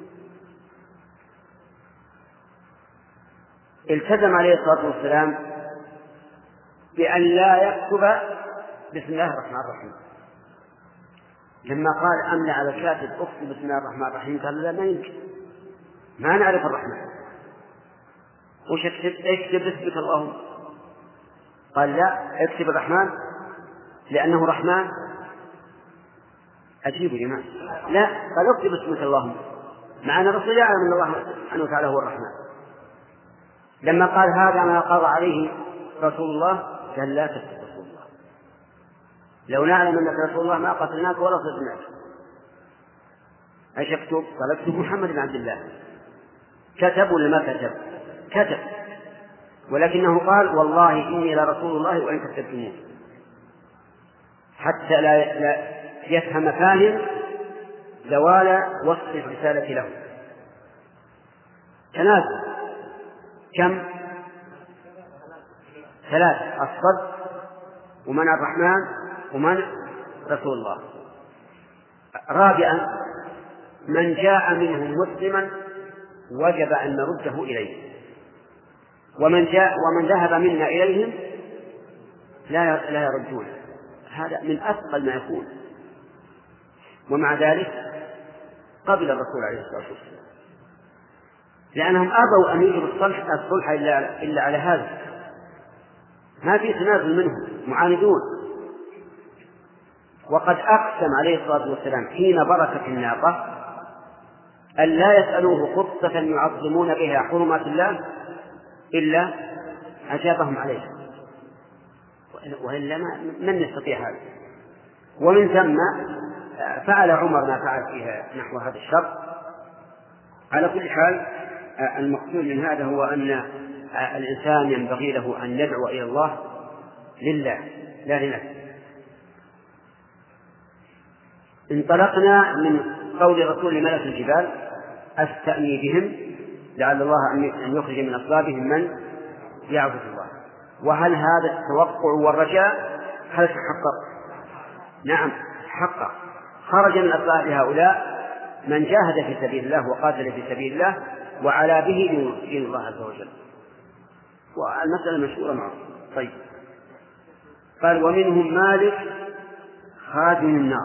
Speaker 2: التزم عليه الصلاة والسلام بأن لا يكتب بسم الله الرحمن الرحيم. لما قال أملأ على الكاتب اكتب بسم الله الرحمن الرحيم، قال لا، ما يمكن، ما نعرف الرحمن، وش اكتب اسمك اللهم؟ قال لا، اكتب الرحمن لأنه رحمن. أجيب يا جماعة، لا، قال اكتب اسمك اللهم، مع أن الرسول يعلم أن الله سبحانه وتعالى هو الرحمن. لما قال هذا ما قضى عليه رسول الله، قال لا تكتب رسول الله، لو نعلم أنك رسول الله ما قتلناك ولا صدناك. أيش اكتب؟ قال اكتب محمد بن عبد الله. كتب ولا ما كتب؟ كتب، ولكنه قال والله إني لرسول الله وإن كتبتموه، حتى لا يفهم فاهم زوال وصف الرسالة له. تنازل كم؟ 3: الصدق، ومن الرحمن، ومن رسول الله. رابعا: من جاء منهم مسلما وجب أن نرده إليه، ومن ذهب منا إليهم لا يردون. هذا من أثقل ما يكون، ومع ذلك قبل الرسول عليه الصلاة والسلام، لأنهم أبوا أن يجروا الصلح إلا على هذا، ما في تنازل منهم، معاندون. وقد أقسم عليه الصلاة والسلام حين بركت الناقة أن لا يسألوه خطة يعظمون بها حرمات الله إلا أجابهم عليها، وإلا من يستطيع هذا. ومن ثم فعل عمر ما فعل فيها نحو هذا الشرط. على كل حال المقصود من هذا هو أن الإنسان ينبغي له أن يدعو إلى الله لله لا لنفسه. انطلقنا من قول الرسول لملك الجبال أستأني بهم لعل الله أن يخرج من أصلابهم من يعبد الله. وهل هذا التوقع والرجاء هل تحقق؟ نعم حقق. خرج من أصلاب هؤلاء من جاهد في سبيل الله وقاتل في سبيل الله وعلى به دين الله عز وجل، والمسألة مشهورة معه. طيب، قال ومنهم مالك خازن النار.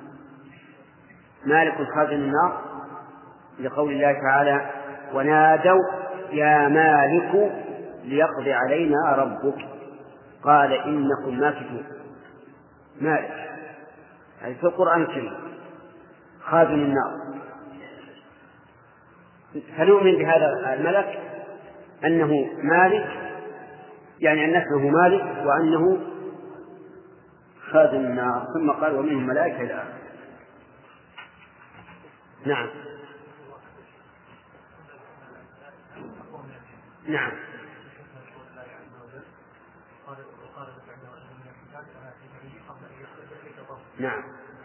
Speaker 2: مالك خازن النار لقول الله تعالى ونادوا يا مالك ليقضي علينا ربك قال إنكم ماكثون. مالك هذا في القرآن الكريم خازن النار. فنؤمن بهذا الملك أنه مالك، يعني أن اسمه مالك وأنه خازن النار. ثم قال ومنهم ملائكة إلى آخره. نعم نعم نعم.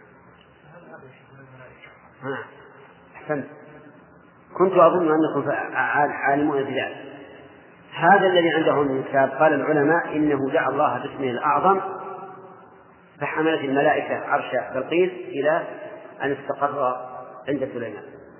Speaker 2: أحسنت. كنت أظن أنكم عالمون بذلك. هذا الذي عندهم من الكتاب. قال العلماء إنه دعا الله باسمه الأعظم فحملت الملائكة عرش بلقيس إلى أن استقر عند سليمان.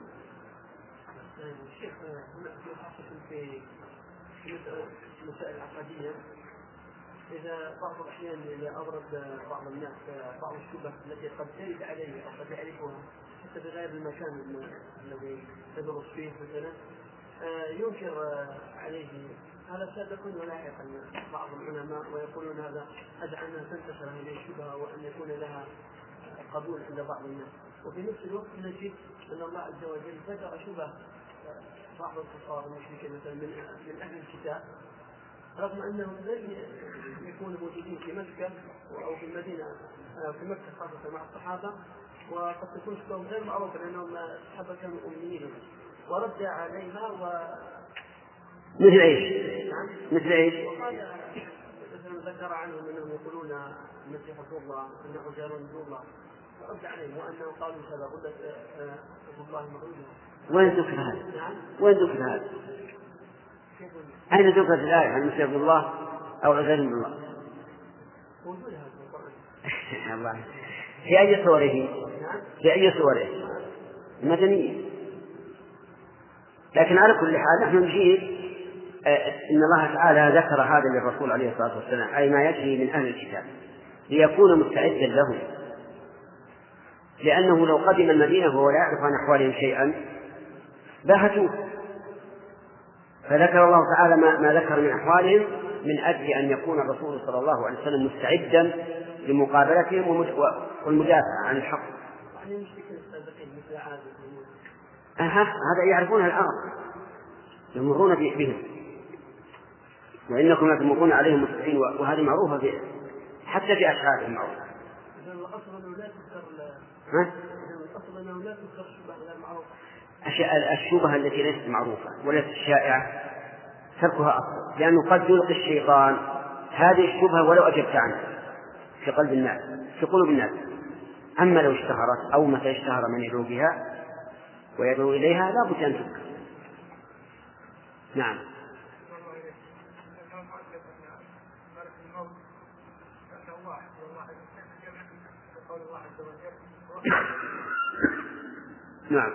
Speaker 6: المسائل العقدية إذا بعض الأحيان إذا أورد بعض الناس بعض الشبه التي قد ترد عليه أو قد يعرفها حتى بغير المكان الذي يدرس فيه مثلا ينكر عليه، هذا سابقا ولاحقا بعض العلماء ويقولون هذا أدعى أن تنتشر هذه الشبهة وأن يكون لها قبول عند بعض الناس. وفي نفس الوقت نجد أن الله عز وجل ذكر شبه بعض الكفار المشركين مثلا من أهل الكتاب رغم أنهم لن يكونوا موجودين في مكة أو في المدينة في مكة خاصة مع الصحابة، وقد تكون شبههم غير معروفة لأنهم الصحابة كانوا أميين، ورد عليها
Speaker 2: مثل ايش؟ مثل ايش؟
Speaker 6: مثلا ذكر عنهم انهم يقولون المسيح رسول الله، ان عزير رسول الله، ورد عليهم وانهم قالوا كذا قلت الله مغلوب.
Speaker 2: وين ذكر هذا؟ وين ذكر هذا؟ أين ذكرت الآية عن المسيح ابن الله أو عزير ابن الله؟
Speaker 6: موجود هذا القرآن.
Speaker 2: الله. في أي صوره؟ في أي صوره؟ المدنية. لكن على كل حال نحن نجيب إن الله تعالى ذكر هذا للرسول عليه الصلاة والسلام أي ما يجري من أهل الكتاب ليكون مستعدا لهم، لأنه لو قدم المدينة وهو لا يعرف عن أحوالهم شيئا بهتوه، فذكر الله تعالى ما ذكر من أحوالهم من أجل أن يكون الرسول صلى الله عليه وسلم مستعدا لمقابلتهم والمدافع عن الحق. هذا يعرفون العرب يمرون بهم، وإنكم لتمرون عليهم مسرعين، وهذه معروفة حتى في أشعارهم معروفة. الشبهة التي ليست معروفة وليست شائعة تركها أفضل، لأنه قد يلقي الشيطان هذه الشبهة ولو أجبت عنها في قلب الناس في قلوب الناس. أما لو اشتهرت أو متى اشتهر من يدعو بها ويدعو إليها لا بد أن تذكر. نعم. نعم.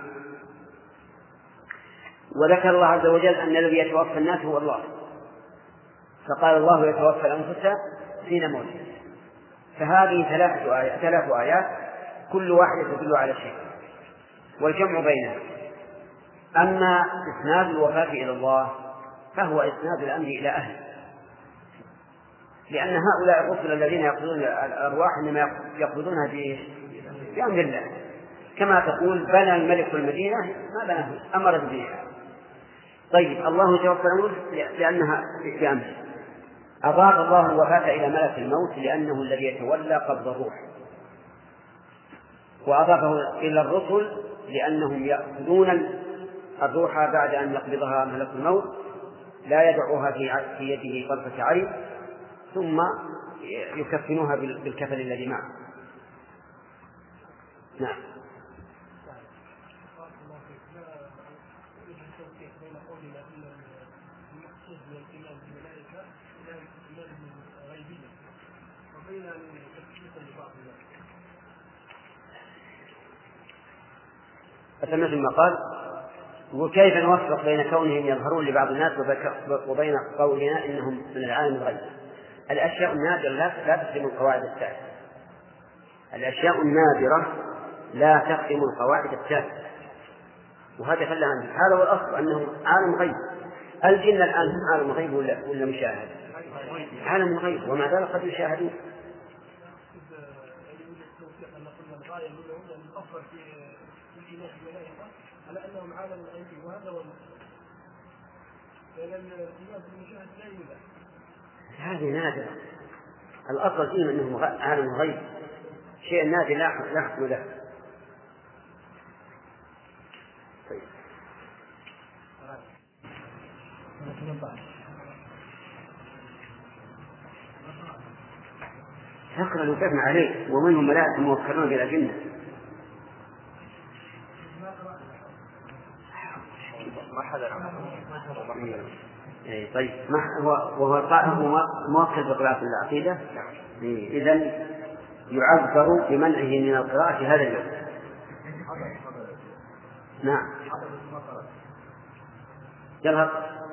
Speaker 2: وذكر الله عز وجل أن الذي يتوفى الناس هو الله، فقال الله يتوفى الأنفس حين موتها. فهذه ثلاث آيات كل واحدة تدل على شيء والجمع بينها. أما إسناد الوفاة إلى الله فهو إسناد الأمر إلى أهله، لأن هؤلاء الرسل الذين يقبضون الأرواح إنما يقبضونها بأمر الله، كما تقول بنى الملك المدينة ما بناه أمر بها. طيب الله يتوفى الأنفس لأنها بأمره. أضاف الله الوفاة إلى ملك الموت لأنه الذي يتولى قبض الروح، وأضافه إلى الرسل لأنهم يأخذون الروح بعد أن يقبضها ملك الموت، لا يدعوها في يده طرفة عين ثم يكفنوها بالكفن الذي معه. نعم. مثل ما قال وكيف نوفق بين كونهم يظهرون لبعض الناس وبين قولنا إنهم من العالم الغيب. الأشياء النادرة لا تخدم القواعد الثابتة. الأشياء النادرة لا تخدم القواعد الثابتة، وهذا فلا عنه. هذا هو الأصل أنه عالم غيب. الجن الآن هم عالم غيب ولا مشاهد؟ عالم غيب، ومع ذلك قد يشاهدون.
Speaker 4: على أنهم عالم غيبي، وهذا هو المقصود، لأن الناس المشاهد لا يوجد.
Speaker 2: هذه نادرة. الأصل فيهم أنه عالم غيب، شيء نادر لا حكم له. طيب. فقرة وقفنا عليه، ومنهم ملائكة موكلون بالأجنة. طيب، وهو موكل بقراءة العقيدة، إذن يعذر بمنعه من القراءة في هذا اليوم. نعم. يلا.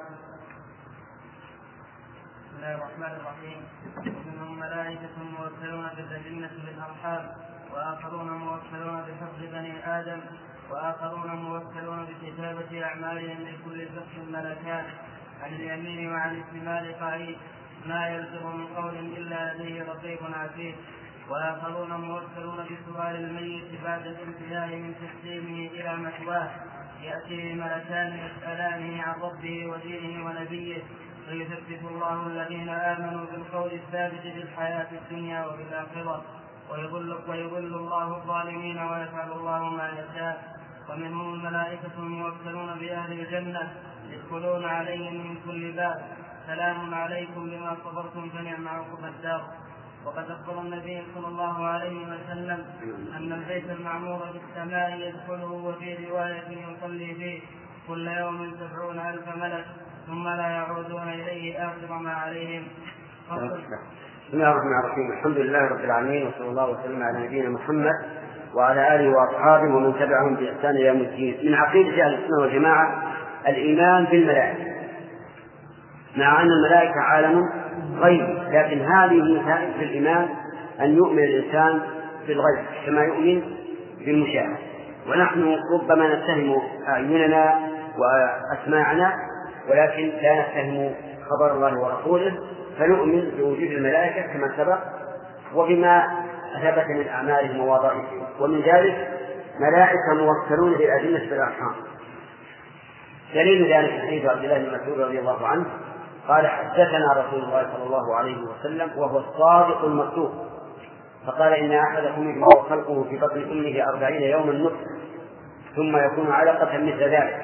Speaker 5: بسم الله الرحمن الرحيم. ومنهم ملائكة موكلون بالأجنة بالأرحام، وآخرون موكلون بحفظ بني آدم، وآخرون موكلون بكتابة أعمالهم لكل شخص ملكان عن اليمين وعن الشمال قعيد ما يلفظ من قول إلا لديه رقيب عتيد. وآخرون موكلون بسؤال الميت بعد الانتهاء من تسليمه إلى مثواه، يأتيه ملكان يسألانه عن ربه ودينه ونبيه، فيثبت الله الذين آمنوا بالقول الثابت في الحياة الدنيا وفي الآخرة، ويضل الله الظالمين ويفعل الله ما يشاء. ومنهم الملائكة الموكلون بأهل الجنة يدخلون عليهم من كل باب سلام عليكم بما صبرتم فنعم عقبى الدار. وقد أخبر النبي صلى الله عليه وسلم أن البيت المعمور في السماء يدخله، وفي رواية يصلي فيه كل يوم 70,000 ملك ثم لا يعودون إليه آخر ما عليهم.
Speaker 2: بسم الله الرحمن الرحيم. الحمد لله رب العالمين، وصلى الله وسلم على نبينا محمد وعلى آله وأصحابه ومن تبعهم بإحسان إلى يوم الدين. من عقيدة أهل السنة والجماعة الإيمان بالملائكة، مع أن الملائكة عالم غيب، لكن هذه فائدة الإيمان أن يؤمن الإنسان بالغيب كما يؤمن بالمشاهد. ونحن ربما نتهم أعيننا وأسماعنا، ولكن لا نتهم خبر الله ورسوله، فنؤمن بوجود الملائكة كما سبق وبما ثبت من أعمالهم ووظائفهم. ومن ذلك ملائكة موكلون بالأجنة بالأرحام. دليل ذلك حديث عبد الله بن مسعود رضي الله عنه قال: حدثنا رسول الله صلى الله عليه وسلم وهو الصادق المصدوق، فقال: إن أحدكم يجمع خلقه في بطن أمه 40 يوما نطفة، ثم يكون علقة مثل ذلك،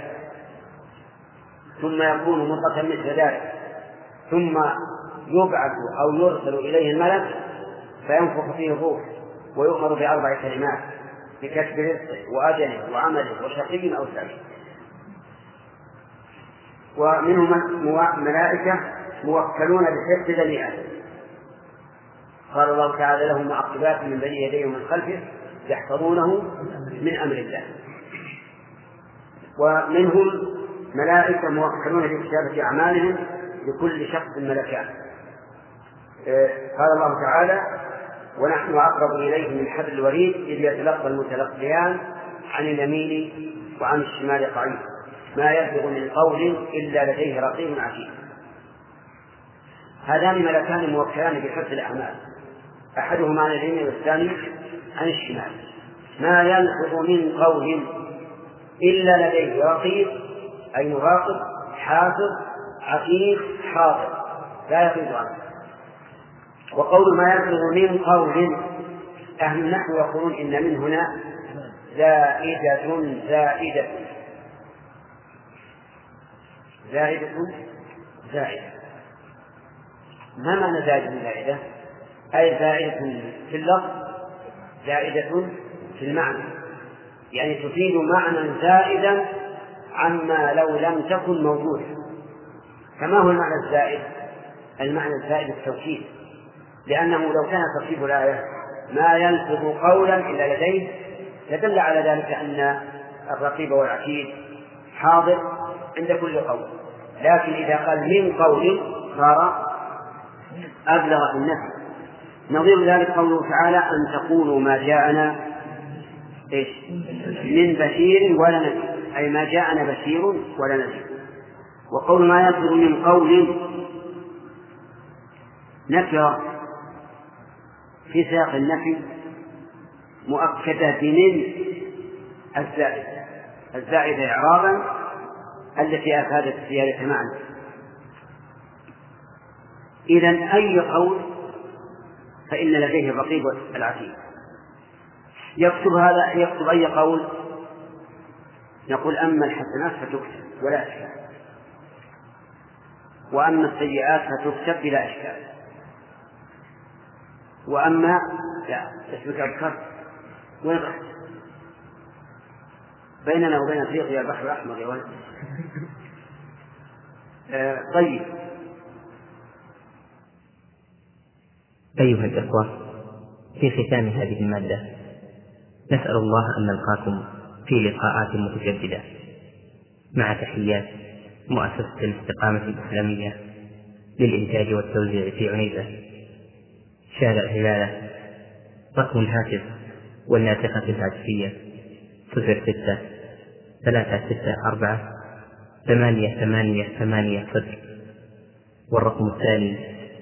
Speaker 2: ثم يكون مضغة مثل ذلك، ثم يبعث أو يرسل إليه الملك فينفخ فيه الروح، ويؤمر ب4 كلمات: بكتب رزقه وأجله وعمله وشقي أو سعيد. ومنهم ملائكة موكلون بحفظ بني آدم، قال الله تعالى: لهم معقبات من بين يديه ومن خلفه يحفظونه من أمر الله. ومنهم ملائكة موكلون بكتابة أعمالهم لكل شخص ملكان، قال الله تعالى: ونحن أقرب إليه من حبل الوريد إذ يتلقى المتلقيان عن اليمين وعن الشمال قعيد ما يلفظ من قول إلا لديه رقيب عتيد. هذان ملكان موكلان بحفظ الأعمال، أحدهما عن اليمين والثاني عن الشمال. ما يلفظ من قول إلا لديه رقيب، أي مراقب حافظ عتيد حاضر لا يفيض عنه. وقول ما يلفظ من قول، أهل النحو يقولون إن من هنا زائدة. ما معنى زائدة؟ أي زائدة في اللفظ، زائدة في المعنى، يعني تفيد معنى زائدا عما لو لم تكن موجودة. كما هو المعنى الزائد؟ المعنى الزائد التوكيد، لأنه لو كان ترتيب الآية ما يلفظ قولا إلا لديه يدل على ذلك أن الرقيب والعتيد حاضر عند كل قول، لكن إذا قال من قول صار أبلغ في النفي. نظير ذلك قوله تعالى: أن تقولوا ما جاءنا من بشير ولا نذير، أي ما جاءنا بشير ولا نذير. وقول ما يلفظ من قول نكرة في سياق النفي مؤكدة بمن الزائد، الزائدة إعرابا التي أفادت زيادة معنى. إذن أي قول فإن لديه الرقيب العتيد. يكتب أي قول، نقول أما الحسنات فتكتب ولا إشكال، وأما السيئات فتكتب بلا إشكال، وأما لا اسمك أذكر وين رحت؟ بيننا وبين أفريقيا البحر الأحمر يا ولد. طيب.
Speaker 1: أيها الإخوة، في ختام هذه المادة نسأل الله أن نلقاكم في لقاءات متجددة مع تحيات مؤسسة الاستقامة الإسلامية للإنتاج والتوزيع في عنيزة، شارع هلالة. رقم الهاتف والناطقة الهاتفية 06-364-8880، والرقم الثاني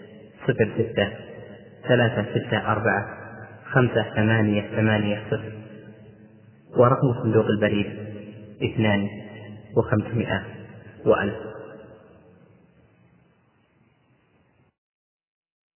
Speaker 1: 06-364-5880، ورقم صندوق البريد 2 و500 و1000.